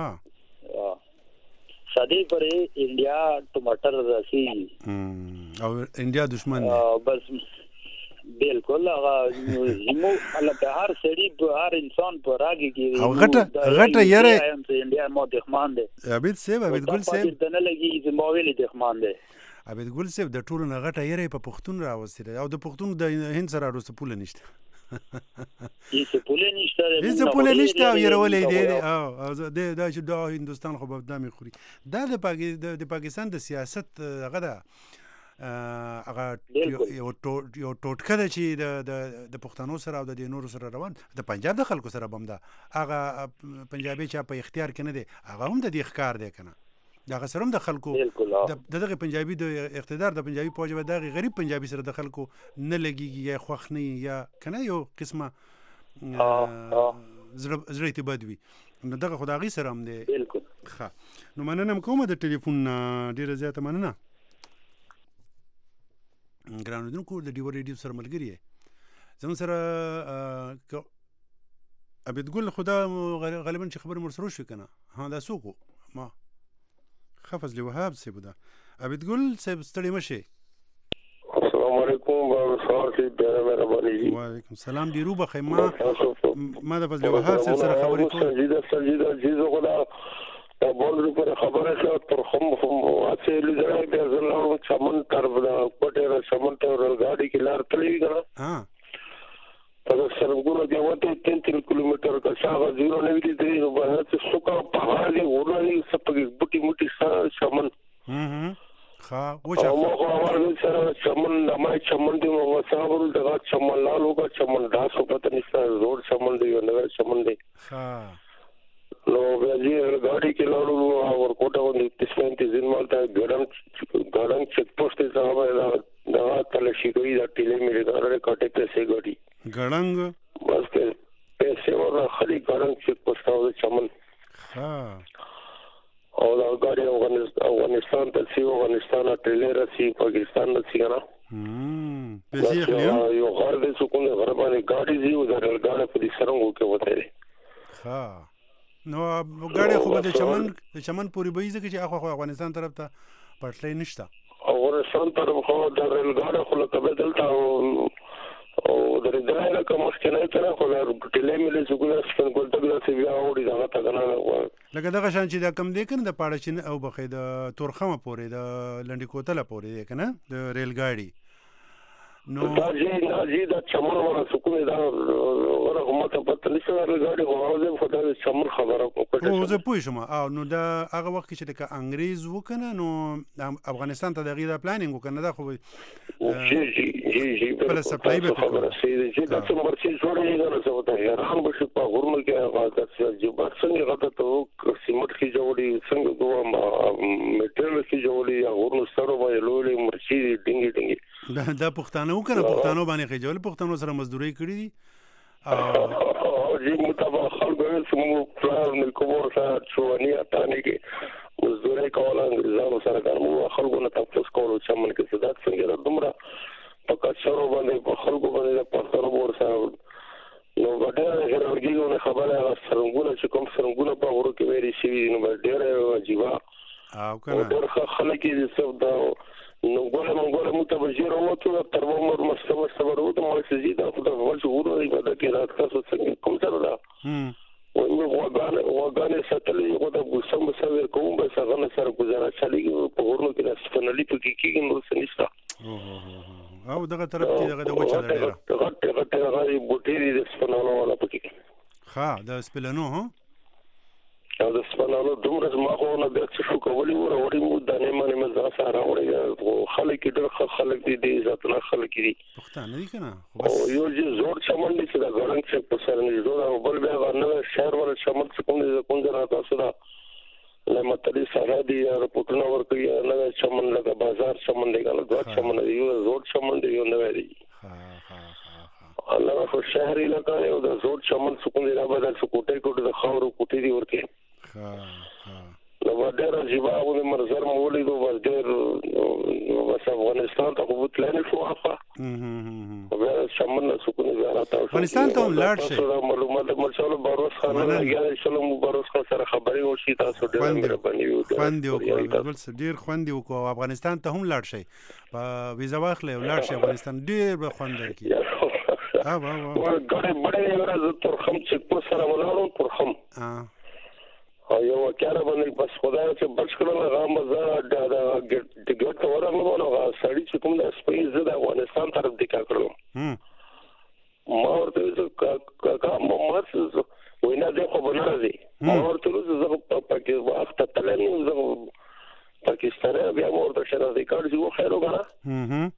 سادي پر انډیا ټماټر راځي او انډیا دشمن دی بس بالکل هغه همو الکه هر سړي په هر انسان په راګي کې او غټه غټه یره انډیا مو دښمن دی عبید سیب عبید ګل سیب د نه لګي چې مو ویلي دښمن دی عبید ګل صاحب د ټولو نه غټه یری په پښتون راوستي او د پښتون د هند سره وروسته پوله نشته هیڅ پوله نشته هیڅ پوله نشته او يرولې دی او د د چې د هندستان خو به دامي خوري دا د پاکستان د سیاست هغه ده هغه یو یو ټوټکه ده چې د د پښتنو سره او د نورو سره روان د پنجاب د خلکو سره بم ده هغه پنجابي چې په اختیار کې نه دی هغه هم د دې ښکار دی کنه دا غسرم د خلکو د دغه پنجابي د اقتدار د پنجابي په وجه د غریب پنجابي سره د خلکو نه لګيږي یا خوښ نه یا کنه یو قسمه زړه ته بدوي نو دغه خدایي سره هم دی بالکل ښه نو مننه کوم د ټلیفون ډیره زیاته مننه ګرانو دونکو د ډیو ریډیو سره ملګری زموږ سره عبید ګل خدا غالبا چې خبر مرسرو شو کنه ها دا سوق ما حافظ لوهاب صاحب دا عبید ګل صاحب ستړي مشه السلام علیکم بابا صاحب ډیره مهرباني جی وعلیکم السلام دی روبه خیمه ما د فضل وهاب صاحب سره خبرې کوم سجیده سجیده جیزو غلا دا بول پر خبره شو تر خم خم واڅې لږه د زلو چمن تر بلا کوټه چمن ته ورغاډي کې لار تللی کنه ها په سرګونو دی وته تین تین کیلومتر کا شاغه زیرو نه ویلي دی نو به څه سوکا پهاړي ورني سپګي بوټي موټي سره چمن هم ها وچا او هغه ورته سره چمن ما چمن دی مو صاحب دغه چمن لالو کا چمن داسو پته نشته روډ چمن دی نو چمن دی ها نو بیا ګاډي کې لاړو او ورکوټه باندې تسمنتي زینمالته ګړم ګړم چک پوسټ صاحب دا تل شي کوي دا ټیلې مې غره کټه پیسې ګاډي ګړنګ بس کې پیسې ورا خالي ګړم چک پوسټ او چمن ها او دا ګاډي افغانستان ته سی افغانستان ټیلې راسي پاکستان نه سی نه هم پیسې خلیو یو غار دې سکون غره باندې ګاډي زیو دا ګاډي په دې سرنګو کې وته ها نو ګاډي خو د چمن د چمن پوری به ځکه چې اخو افغانستان طرف ته پټلې نشته افغانستان طرف خو د ریل ګاډي خو له کبه دلته او د ریل کوم مشکل نه تر خو د ټلې ملي څنګه څنګه کول ته د سی بیا وړي دا ته کنه لکه دغه شان چې دا کم دی کنه د پاړچین او بخې د تورخمه پورې د لنډی کوتله پورې دی کنه د ریل ګاډي نو دا جی دا جی دا چمن ورا سکون دا ورا همت په تلشه ګاډي غواړم خو دا چمن خبره کوم او زه پوه شم او نو دا هغه وخت چې د انګريز وکنه نو افغانستان ته دغه دا پلانینګ وکنه دا خو جی جی جی جی په سپلای به خبره سي چې دا څومره چې جوړې نه څه وته حیران بشي په غورمه کې هغه چې څنګه غته ته سیمټ کې جوړي څنګه دوه میټرل کې جوړي غورنو سره وای لولې مرشي ډینګي ډینګي دا دا پښتانه وکړه پښتانو باندې خجول پښتنو سره مزدوري کړې دي او جی متابع خلک سمو پلان نه کومه سره چواني اتانه کې مزدوري کوله انګريزانو سره کومه خلکو نه تاسو کولو چې من کې صدا څنګه دومره پکا شروع باندې په خلکو باندې پښتنو ور سره نو وړاندې هرګیو نه خبره سرنګونه چې کوم سرنګونه په ورو کې ویري شي نو ډېر عجیبه او کنه ډېر خلک دې څه دا نو ګوره مونږ ګوره متوجه راوته تر ومر مستمر صبر وته مو چې زیاده خو دا ول شعور دی په دې کې راځه څنګه کوم سره دا هم ومن وګانه وګانه ستلې خو دا ګوسم سره کوم به څنګه سره گزاره چالي په ورنو کې د سپنلې په کې کېږي نو څه نشته او دغه طرف کې دغه د وچه لري دغه دغه دغه بوټي دي سپنالو ولا پکې ها د سپلنو هو او د سپنالو دومره ما خو نه د څه شو کولی وره وړي مو د نه مانه مزه سره وړي خلک ډېر خلک دي د عزت نه خلک دي پښتانه دي کنه او یو چې زور چمن دي چې دا ګرنګ چې په سر نه جوړ او بل بیا نه شهر ور چمن څخه کوم دي کوم ځای تاسو دا لمه ترې سره دي او پټنو ور کوي نه چمن لګه بازار چمن دی کنه دوه چمن دی یو زور چمن دی یو نه وی ها ها ها الله خو شهر علاقې او د زور چمن څخه دی را بدل څه کوټه کوټه د خاورو کوټې دی ورته ها ها نو ډېر جواب د مرزر مولې دوه ډېر بس افغانستان ته خو تللی شو افا بیا شمن سکون زیارت افغانستان ته لاړ شي معلومات مرشال باروس خان یا شلم باروس خان سره خبرې وشي تاسو ډېر مهرباني یو خوندې وکړو ډېر خوندې وکړو افغانستان ته هم لاړ شي په ویزا واخلې لاړ شي افغانستان ډېر به خوند درکړي ها وا وا ګړې بړې ورځ تر خم چې په سره ولاړو پر خم او یو کاره باندې بس خدای چې بچ کړل هغه مزه د ګډ ته ورغلم نو هغه سړی چې کوم د سپین زه د افغانستان طرف دی کړم ما ورته کاکا محمد وینا دې خو به نه راځي ما ورته زه په پاکستان وخت ته تللی زه پاکستان بیا مور د شناختی کارت جو خیر وکړه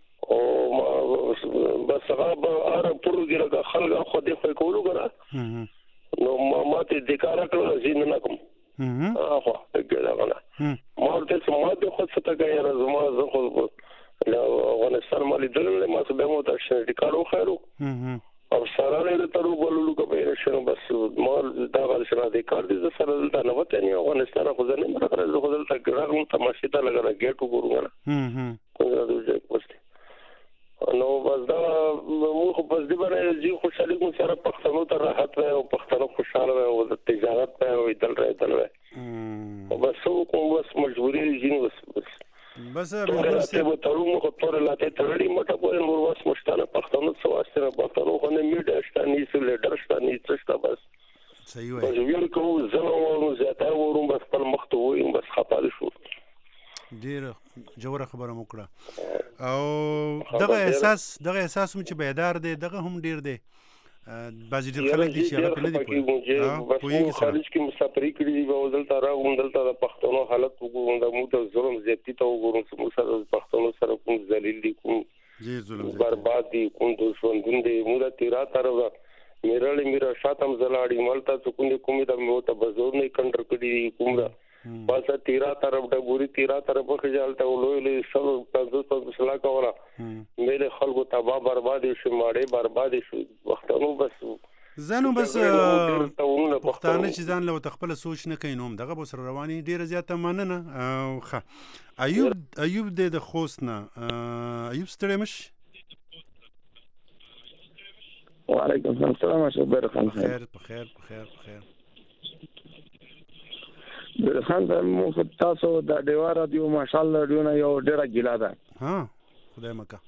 او بس هغه به هر پروګرام خلک خو دې خو کولو کړه نو ما ته د کار کړو زین نه کوم اه خو ګرځاله ما ورته سمه د خو څه ته غیر زما زه خو له افغانستان مالي دلته ما څه به مو ته شناختی کارو خیرو او سره له ترو بوللو کوي شنو بس ما دا غل شناختی کارت د سره دلته نه وته نه افغانستان خو ځنه مرکه زه خو دلته ګرځم تماشې ته لګره ګټ وګورم هم هم دا دې پوسټ نو بس دا مو خو بس دې باندې جی خوشالي مو سره پښتنو ته راحت او پښتنو خوشاله او د تجارت په او دل راځل او بس کوم بس مجبوری جن بس بس بس به به ترو مو خو تور لاته ترړی مټه په نور واس مشتانه پښتنو څو واسطه پښتنو خو نه میډیا شتاني سو لیډر شتاني څه بس صحیح وای بس ویل کوم زما ورو زیاته ورو بس په مخ ته ویم بس خپل شو ډیر جوړه خبره وکړه او دغه احساس دغه احساس هم چې بیدار دی دغه هم ډیر دی بعضی ډیر خلک دي چې هغه په لدی کوي په خارج کې مسافرۍ کړي دي او دلته راغون دلته د پښتنو حالت وګورم د مو ته ظلم زیاتی ته وګورم چې موږ سره پښتنو سره کوم ذلیل دي کوم جی ظلم برباد دي کوم دشمن دي موږ ته تیرا تر میرړې میرا شاتم زلاړي مالتا څوک کوم د مو ته بزور نه کنټر کړي کوم دا بس تیرا طرف د ګوري تیرا طرف په ځالته ولولې سلو تاسو ته سلا کولا مې خلکو تبا برباد شي ماړې برباد شي وختونو بس زنو بس پښتانه چې ځان له خپل سوچ نه کینوم دغه بس رواني ډیره زیاته مننه او ښه ایوب ایوب د خوستنه ایوب ستړی مش وعلیکم السلام شبیر خان خیر بخیر بخیر بخیر خان ته مو تاسو د دیوار رادیو ماشاءالله ډیونه یو ډیره ګیلا ده ها خدای مکه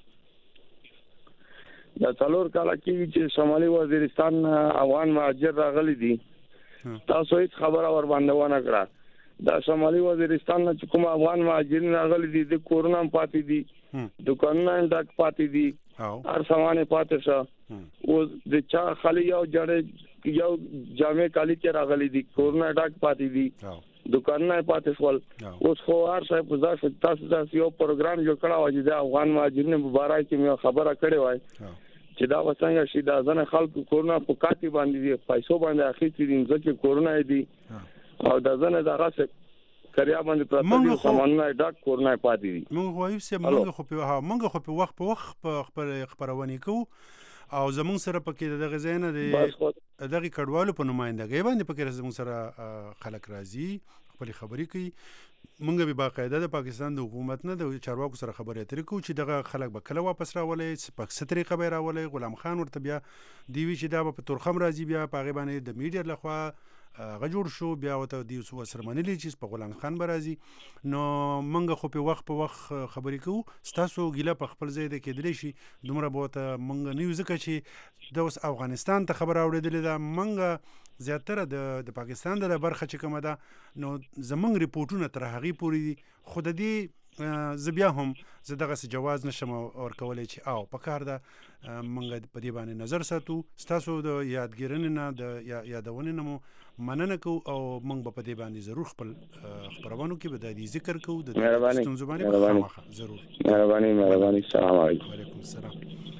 د څلور کاله کې چې شمالي وزیرستان افغان مهاجر راغلي دي تاسو هیڅ خبره ور باندې ونه کړه د شمالي وزیرستان چې کوم افغان مهاجرین راغلي دي د کورونا پاتې دي دکانونه ډک پاتې دي هر سامان پاتې شو او د چا خالي یو جړې یو جامع کالی کې راغلي دي کورونا ډک پاتې دي دکانونه پاتې شول اوس خو هر څه په ځای تاسو تاسو یو پروګرام جوړ کړو چې د افغان مهاجرینو مبارک کې مې خبره کړې وای چې دا وسنګ شي دا ځنه خلکو کورونا په کاټي باندې دي پیسو باندې اخیستي دي ځکه کورونا دي او دا ځنه دا غاسه کریا باندې پراته سامانونه ډاک کورونا پاتې دي موږ وایو چې موږ خو په موږ خو په وخت په وخت په خبر خبرونه کوو او زمون سره پکې دغه زینه د دغه کډوالو په نمائندګۍ باندې پکې زمون سره خلک راځي خپل خبرې کوي مونږ به باقاعده د پاکستان د حکومت نه د چارواکو سره خبرې اترې کوو چې دغه خلک به کله واپس راولې په څه طریقه به راولې غلام خان ورته بیا دی وی چې دا په تورخم راځي بیا په هغه باندې د میډیا لخوا هغه جوړ شو بیا وته دی سو سره منلي چې په غلام خان به راځي نو مونږ خو په وخت په وخت خبرې کوو ستاسو ګیله په خپل ځای د کېدلی شي دومره به ته مونږ نه یو ځکه چې د اوس افغانستان ته خبر اورېدلې ده مونږ زیاتره د د پاکستان د برخه چې کومه ده نو زمونږ ریپورتونه تر هغې پورې دي خو د دې زه بیا هم زه دغسې جواز نشم ورکولی چې او په کار ده مونږ په دې باندې نظر ساتو ستاسو د یادګیرنې نه د یادونې نه مو مننه کوو او مونږ به په دې باندې ضرور خپل خپرونو کې به د دې ذکر کوو د مهرباني ستونزو باندې خامخا ضرور مهرباني مهرباني السلام علیکم وعلیکم السلام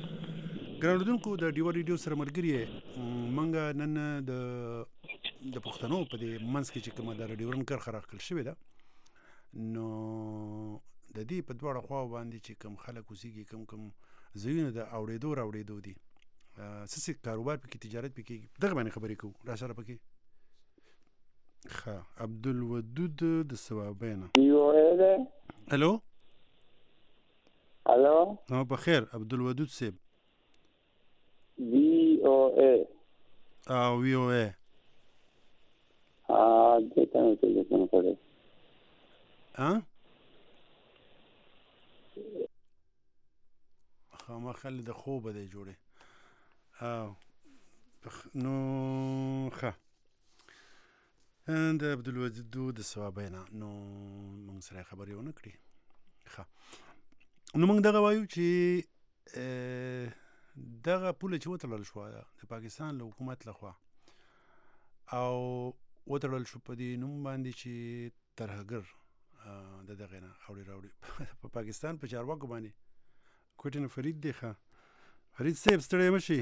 ګران اورېدونکو د ډیوه ریډیو سره ملګري یې مونږ نن د د پښتنو په دې منځ کې چې کومه د ډیورن کرښه راښکل شوې ده نو د دې په دواړه خواو باندې چې کوم خلک اوسېږي کوم کوم ځایونه د اورېدو راوړېدو دي څه څه کاروبار پکې تجارت پکې دغه باندې خبرې کوو را سره پکې ښه عبدالودود د ثوابینه الو الو نو بخیر عبدالودود صاحب وی او ای او وی او ای ها دته نو ټلیفون کړی ها خامخا د خوب دی جوړه او نو ښه د عبدالودود د ثوابینه نو موږ سره خبرې ونه کړې نو موږ دغه وایو چې دغه پوله چې وتړل شوه د پاکستان له حکومت لخوا او وتړل شو په دې نوم باندې چې ترهګر د دغه نه اوړي راوړي په پاکستان په چارواکو باندې کوټې نه فرید دی ښه فرید صاحب ستړی مشي.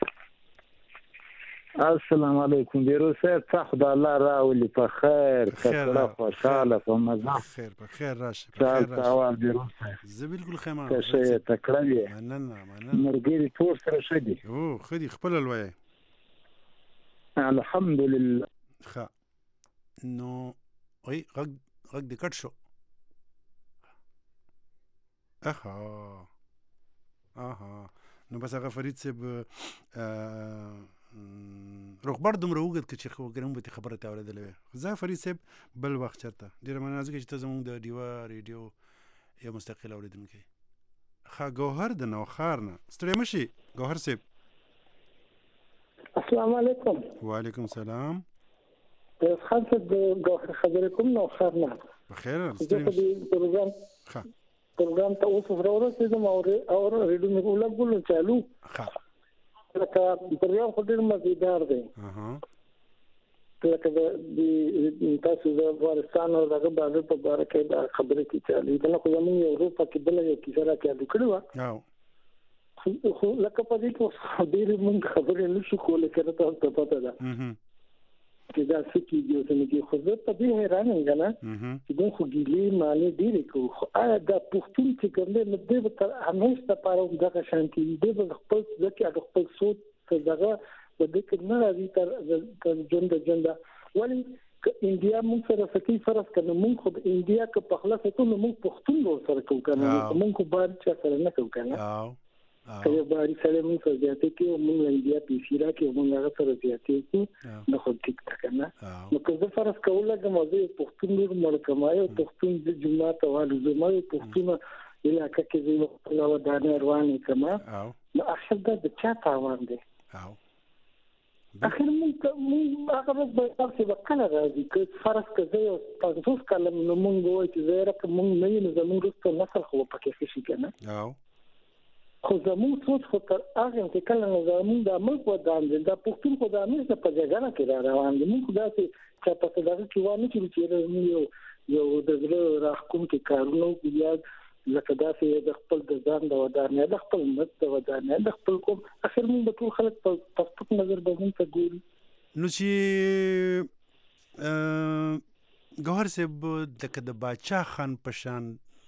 السلام علیکم بیرو صاحب څه خدای الله راولي په خیر کړه خوشاله په مزه خیر په خیر راشه په خیر راشه بیرو صاحب زه بالکل خیمه څه تکړه دی مننه مننه مرګري ټول سره شدي او خدي خپل لوي الحمدلله ښه نو وای غږ غږ د کټ شو اها اها نو بس هغه فرید صاحب روغبر دومره وګت که چې خو ګرم به خبره ته اورېدلې وي زه فرید صاحب بل وخت چېرته ډېره مننه ځکه چې ته زموږ د ډیوه ریډیو یو مستقل اورېدونکی ښه ګوهر د نوښار نه ستړی مه شي ګوهر صاحب. السلام علیکم. وعلیکم السلام. خان صاحب د ګوهر خبرې کوم نوښار نه بخیر پروګرام پروګرام ته اوس ورورسېدم او ریډیو مې ولګولو چالو لکه پروګرام خو ډېر مزیدار دی لکه د تاسو د افغانستان او دغه بازار په باره کې دا خبرې کې چالي دا خو زموږ اروپا کې بله یو کیسه راچالو کړې وه خو لکه په دې کې ډېرې مونږ خبرې نه شو کولی که نه تاسو ته پته ده چې دا څه کېږي او څه نه کېږي خو زه په دې حیران یم که نه چې دوی خو ګیلې مالې ډېرې کوو خو آیا دا پښتون چې کوم دی نو دی به تر همیشه دپاره هم دغه شان کېږي دی به خپل ځکه د خپل سوچ تر دغه په دې کې نه راځي تر ژونده ژونده ولې که انډیا مونږ سره څه کوي فرض که نو مونږ خو د انډیا که پخله کوو نو مونږ پښتون به ورسره کوو که نه مونږ خو بار چا سره نه کوو که نه که یو باري سره مونږ سره زیاتې کوي او مونږ انډیا پیسې راکړي او مونږ هغه سره زیاتې کوو نو خو ټیک ده که نه نو که زه فرض کولی زه یو پښتون لور مړ کړم یو پښتون زه جومات ته والوځم یو پښتون علاقه کې زه یو خپله ودانۍ روانې کړم نو اخر دا د چا تاوان دی اخر مونږ هغه ورځ به تاسې به کله راځي که فرض که زه یو پنځوس کاله نو مونږ ووایو چې زه یاره که مونږ نه یو نو زمونږ وروسته نسل خو به پکې ښه شي که نه خو زمونږ سوچ خو تر هغه چې کله نو زمونږ دا ملک ودان دی دا پښتون خو د همیشه په جګړه کې را روان دی مونږ خو داسې چا پسې دغه کې وانه کړو چې مونږ یو یو د زړه راښکونکي کارونه وکړو یا لکه داسې د خپل د ځان د ودانۍ د خپل ملک د ودانۍ د خپل قوم اخر مونږ به ټول خلک په سپک نظر به مونږ ته ګوري نو چې ګوهر صاحب لکه د باچا خان په شان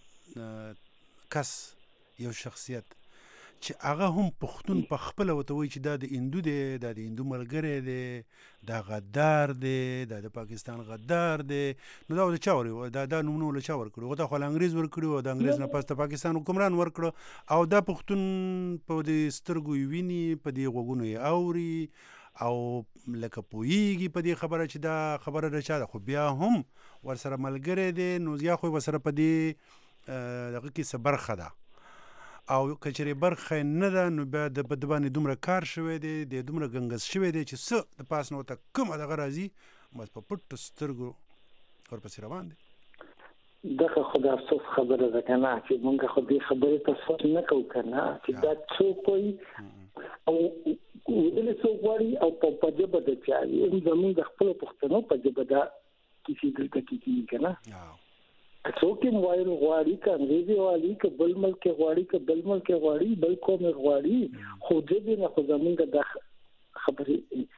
کس یو شخصیت چې هغه هم پښتون په خپله ورته وایي چې دا د هندو دی دا د هندو ملګری دی دا غدار دی دا د پاکستان غدار دی نو دا د چا ور دا دا نومونه له چا ورکړو دا خو انګریز ورکړو او د انګریز نه پس د پاکستان حکمران ورکړو او دا پښتون په دې سترګو ویني په دې غوږونو یې اوري او لکه پوهیږي په دې خبره چې دا خبره د چا ده خو بیا هم ورسره ملګری دی نو یا خو ورسره په دې دغه کې څه برخه ده او که چېرې برخه نه ده نو بیا د باندې دومره کار شوی دی د دومره ګنګس شوی دی چې څه د پاس نه ورته کومه دغه راځي بس په پټو سترګو ورپسې روان دی دغه خو د افسوس خبره ده که نه چې مونږ خو دې خبرې ته سوچ نه کوو که نه چې دا څوک وایي او ویلې څوک غواړي او په ژبه د چا وي زمونږ د خپلو پښتنو په ژبه دا کیسې دلته کېږي که نه څوک یې موبایل غواړي که انګریزي غواړي که بل ملک کې غواړي که بل ملک کې غواړي بل قوم یې غواړي خو ژبې نه خو زمونږ دا خبرې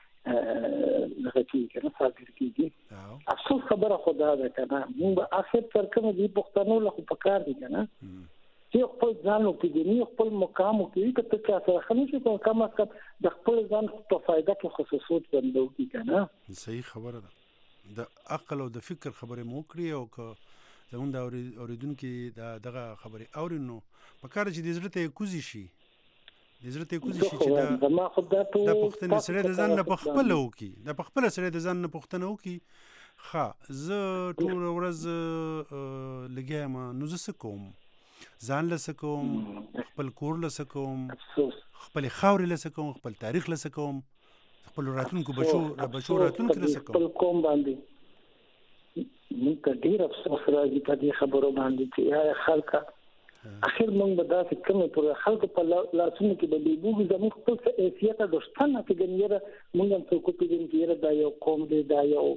دغه کېږي که نه صادر کېږي افسوس خبره خو دا ده که نه مونږ به اخر تر کومه دې پښتنو له خو په کار دي که نه چې خپل ځان وپېژني خپل مقام وکړي که ته چا سره ښه نه شي کوم کم از کم د خپل ځان په فایده کې خو سوچ بنده وکړي که نه صحیح خبره ده د عقل او د فکر خبرې مو وکړي او که زمونږ د اورېدونکي دغه خبرې اوري نو په کار چې د زړه ته یې کوزي شي د زړه ته یې کوزي شي چې دا پوښتنې سړی د ځان نه په خپله وکړي دا په خپله سړی د ځان نه پوښتنه وکړي ښه زه ټوله ورځ لګیا یم نو زه څه کوم ځان له څه کوم خپل کور له څه کوم خپلې خاورې له څه کوم خپل تاریخ له څه کوم خپلو راتلونکو بچو بچو راتلونکي له څه کوم مونږ ته ډېر افسوس راځي په دې خبرو باندې چې یا خلک اخر موږ به دا څه کوم پر خلکو په لاسونو کې به لیبو زموږ خپل حیثیت د دوستانه کې ګنیره موږ هم څوک په دې کې دا یو قوم دی دا یو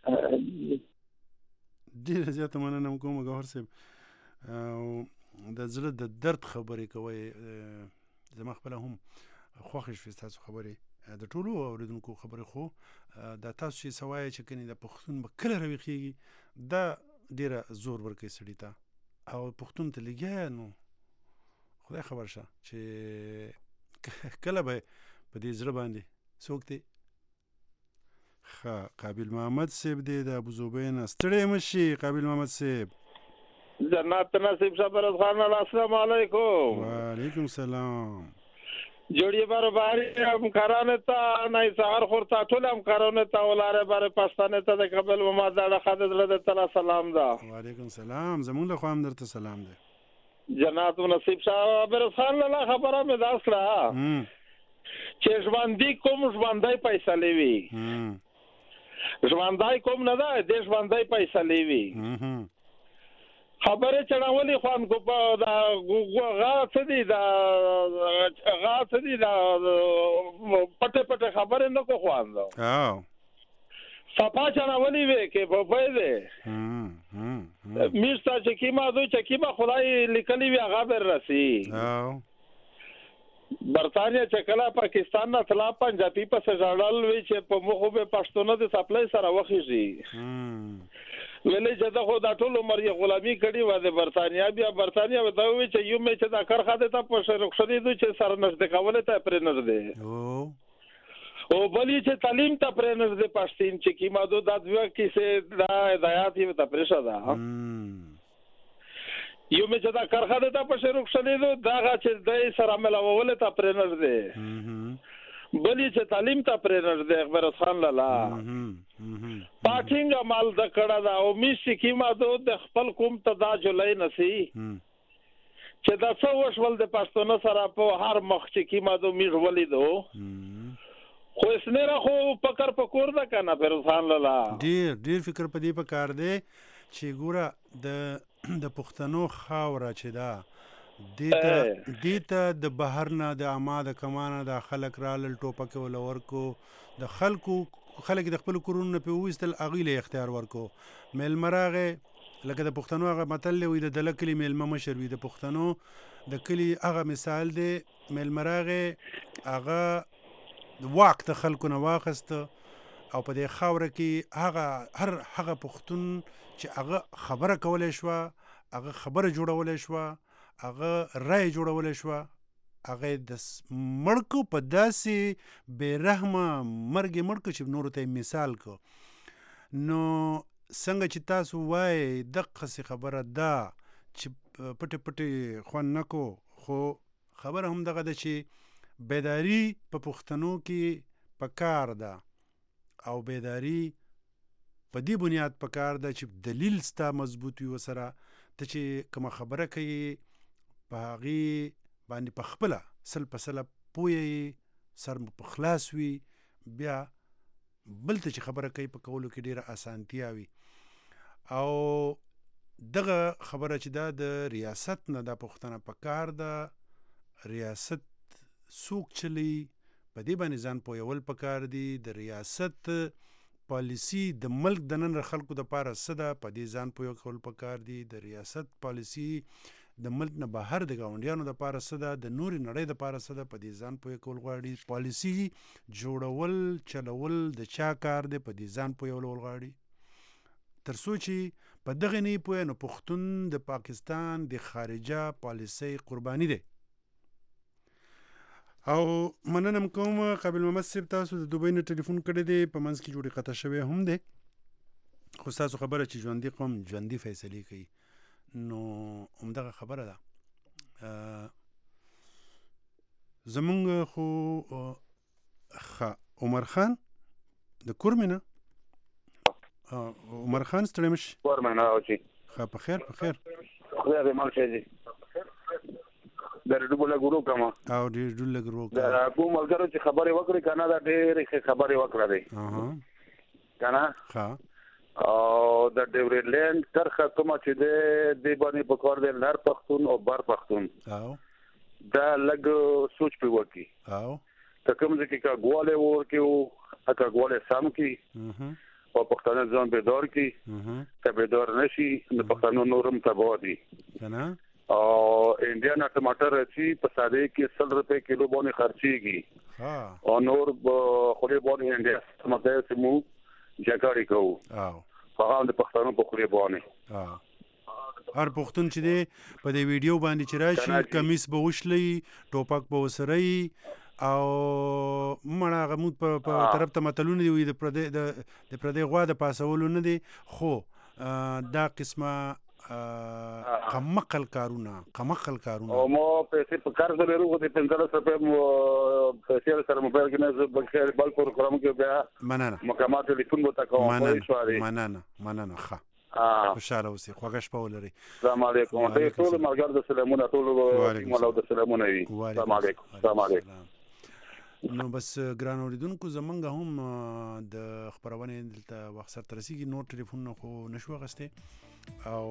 ډېر زیات مننه کوم ګوهر صاحب د زړه د درد خبرې کوي زما خپل هم خوښ شوې تاسو خبرې د ټولو اوریدونکو خبرې خو دا تاسو چې سوای چې کني د پښتون به کله راويخيږي دا ډیره زور ورکوي سړی ته او پښتون ته لګیا نو خدای خبر شه چې کله به په دې زړه باندې څوک دی ښه قابل محمد صاحب دی د ابو زبین ستړی مشي قابل محمد صاحب جنات نصیب صاحب خان السلام علیکم وعلیکم السلام جوړی بار باری هم کارانه تا نه سهار خورتا ټول هم کارانه تا ولاره بار پښتانه ته د قبل ما دا خدای دې تعالی سلام دا وعلیکم السلام زمون له خام درته سلام دی جنات نصیب صاحب خان الله خبره مې دا سره چې ژوندۍ کوم ژوندۍ پیسې لوي ژوندۍ کوم نه ده د ژوندۍ پیسې لوي خبره چړاولې خوان کو په دا غاڅ دي دا غاڅ دي دا پټه پټه خبره نه کو خوان دا او صفا چړاولې وې کې په فائدې میستا چې کیما دوی چې کیما خدای لیکلي وی هغه بر راسي او برتانیا چې کله پاکستان نه تلا پنجابي په سړل وی چې په مخو به پښتون د سپلای سره وخیږي ویلې چې دا خو دا ټول عمر یې غلامي کړې و د برتانیا بیا برتانیا دا وی چې یو مې چې دا کار خاطه ته په شرخصدي دوی چې سر نشد کوله ته پرې نه ده او او بلی چې تعلیم ته پرې نه ده پښتين چې کیما دو د دوه کې سه دا هدایت یې ته پرې شاده یو مې چې دا کار خاطه ته په شرخصدي دو دا چې دای سره ملاوله ته پرې نه ده بلی چې تعلیم ته پرې نه ده اکبر خان لالا پاټینګ عمل د کړه دا او می سکیما دو د خپل کوم تدا جولای نسی چې دا څو وشول د پښتون سره په هر مخ چې کیما دو می ولیدو خو اسنه خو پکر پکور دا کنه پر خان لالا ډیر ډیر فکر پدې پکار دی چې ګوره د د پښتنو خاوره چې دا دیتا دیتا د بهر نه د آماده کمانه د خلک رال ټوپک ولور کو د خلکو خلک د خپل کورونه په وستل اغیله اختیار ورکو مل مراغه لکه د پښتنو هغه متل وي د دلکلی مل مشر وي د پښتنو د کلی هغه مثال دی مل مراغه هغه وخت خلکو نه واخست او په دې خاوره کې هغه هر هغه پښتون چې هغه خبره کولای شو هغه خبره جوړولای شو هغه رای جوړولای شو هغه د مړکو په داسې بیرحمه مرګ مړکو چې نور ته مثال کو نو څنګه چې تاسو وای دغه خبره ده چې پټ پټ خوان نکو خو خبره هم دغه ده چې بیداری په پښتنو کې پکار ده او بیداری په دې بنیاد پکار ده چې دلیل ستا مضبوط وي وسره ته چې کوم خبره کوي په هغې باندې په خپله سل په سله پوهې سر په خلاص وي بیا بل ته چې خبره کوي په کولو کې ډېره اسانتیا وي او دغه خبره چې دا د ریاست نه دا پوښتنه پکار ده ریاست څوک چلی په دې باندې ځان پوهول پکار دي د ریاست پالیسی د ملک د نن خلکو د پاره څه ده په دې ځان پوهول پکار دي د ریاست پالیسی د ملک نه بهر د ګاونډیانو د پاره څه ده د نوري نړۍ د پاره څه ده په دې ځان پوه کول غواړي پالیسی جوړول چلول د چا کار دی په دې ځان پوهول غواړي تر څو چې په دغه نه پوه نو پښتون د پاکستان د خارجه پالیسی قرباني دی او مننم کوم قابل محمد صاحب تاسو د دوبۍ نه ټلیفون کړی دی په منځ کې جوړې قطع شوی هم دی خو تاسو خبره چې ژوندي قوم ژوندي فیصلې کوي نو همدغه خبره ده زمونږ خو عمر خان د کورمینه عمر خان ستړی مشي کورمینه او چې ښه په خیر په خیر خدای دې مال شي در ډوبله ګورو کما او ډېر ډوله ګورو دا کوم ملګرو چې خبرې وکړي کنه دا ډېر خبرې وکړه دی اها کنه ها او د ډیورلند کرخه کومه چې د دې باندې په کار دی لر پښتون او بر پښتون او دا لګ سوچ په وکی او ته کوم ځکه کا غواله ورکه او اکا غواله سم کی او پښتانه ځان به دور کی ته به دور نشي د پښتنو نورم تبادي کنه او انډیانا ټماټر چې په ساده کې سل روپے کیلو باندې خرچيږي ها او نور خوري باندې انډیا ټماټر چې مو جګړه کوو او هغه د پښتنو په خوري باندې ها هر پښتون چې دی په دې ویډیو باندې چې راشي کمیس به وشلي ټوپک به وسري او مړه غمود په طرف ته متلونه دی د پردې د پردې غوا د پاسولو نه دی خو دا قسمه قمقل کارونه قمقل کارونه او مو پیسې په کار درلو غو د پنځه سو په مو پیسې سره موبایل کې نه بلکې بل پروګرام کې بیا مننه مکمل ټلیفون وتا کوم مننه مننه ښه خوشاله اوسئ خوږه شپه ولرئ السلام علیکم ته ټول مرګر د سلامونه ټول مولا د سلامونه وي السلام علیکم السلام علیکم نو بس ګران اوریدونکو زمونږ هم د خبرونه دلته وخت سره ترسيږي نو ټلیفون خو نشو غسته او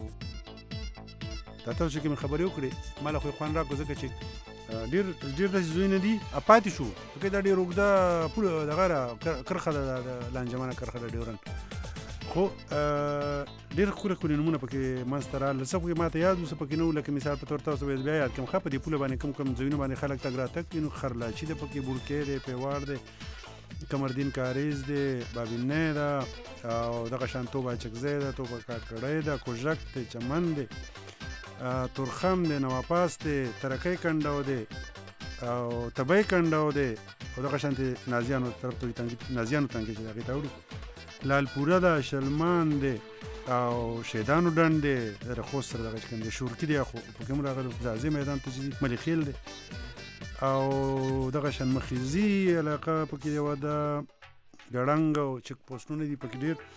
تاسو چې کوم خبرې وکړي مال خو خوان راکو ځکه چې ډیر ډیر د زوینه دي اپاتې شو کې دا ډیر وګدا پوره دغه کرخه د لانجمانه کرخه د ډیورن خو ډیر خوري خوري نمونه پکې مانسترا لسه کې ماته یاد وسه پکې نو لکه مثال په تور تاسو بیا یاد کوم خپه دی پوله باندې کم کم زوینه باندې خلک تګراتک نو خرلاچی د پکې بورکې دی پیوار دی کمردین کاریز دی بابینه دا او دغه شانتو باچک زیده تو په کړه دا کوژک ته چمن دی تورخم دی نواپاس دی ترکې کنداو دی او تبې کنداو دی او دغه شانتي نازیانو طرف ته تنګ نازیانو تنګ چې هغه تاوړي لالپوره دا شلمان دی او شیدانو ډنډ دی د خوست سره دغه کوم دی شورکی دی خو په کوم راغلو ځازي میدان ته چې ملي خیل دی او دغه شان مخیزي علاقه پکې دی ودا ګړنګ او چک پوسټونه دی پکې ډیر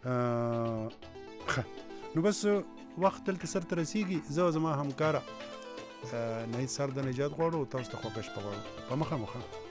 نو بس وخت تل سر ترسيږي زو زما همکارا نه سر د نجات غواړو تاسو ته خوښ پغواړو په مخه مخه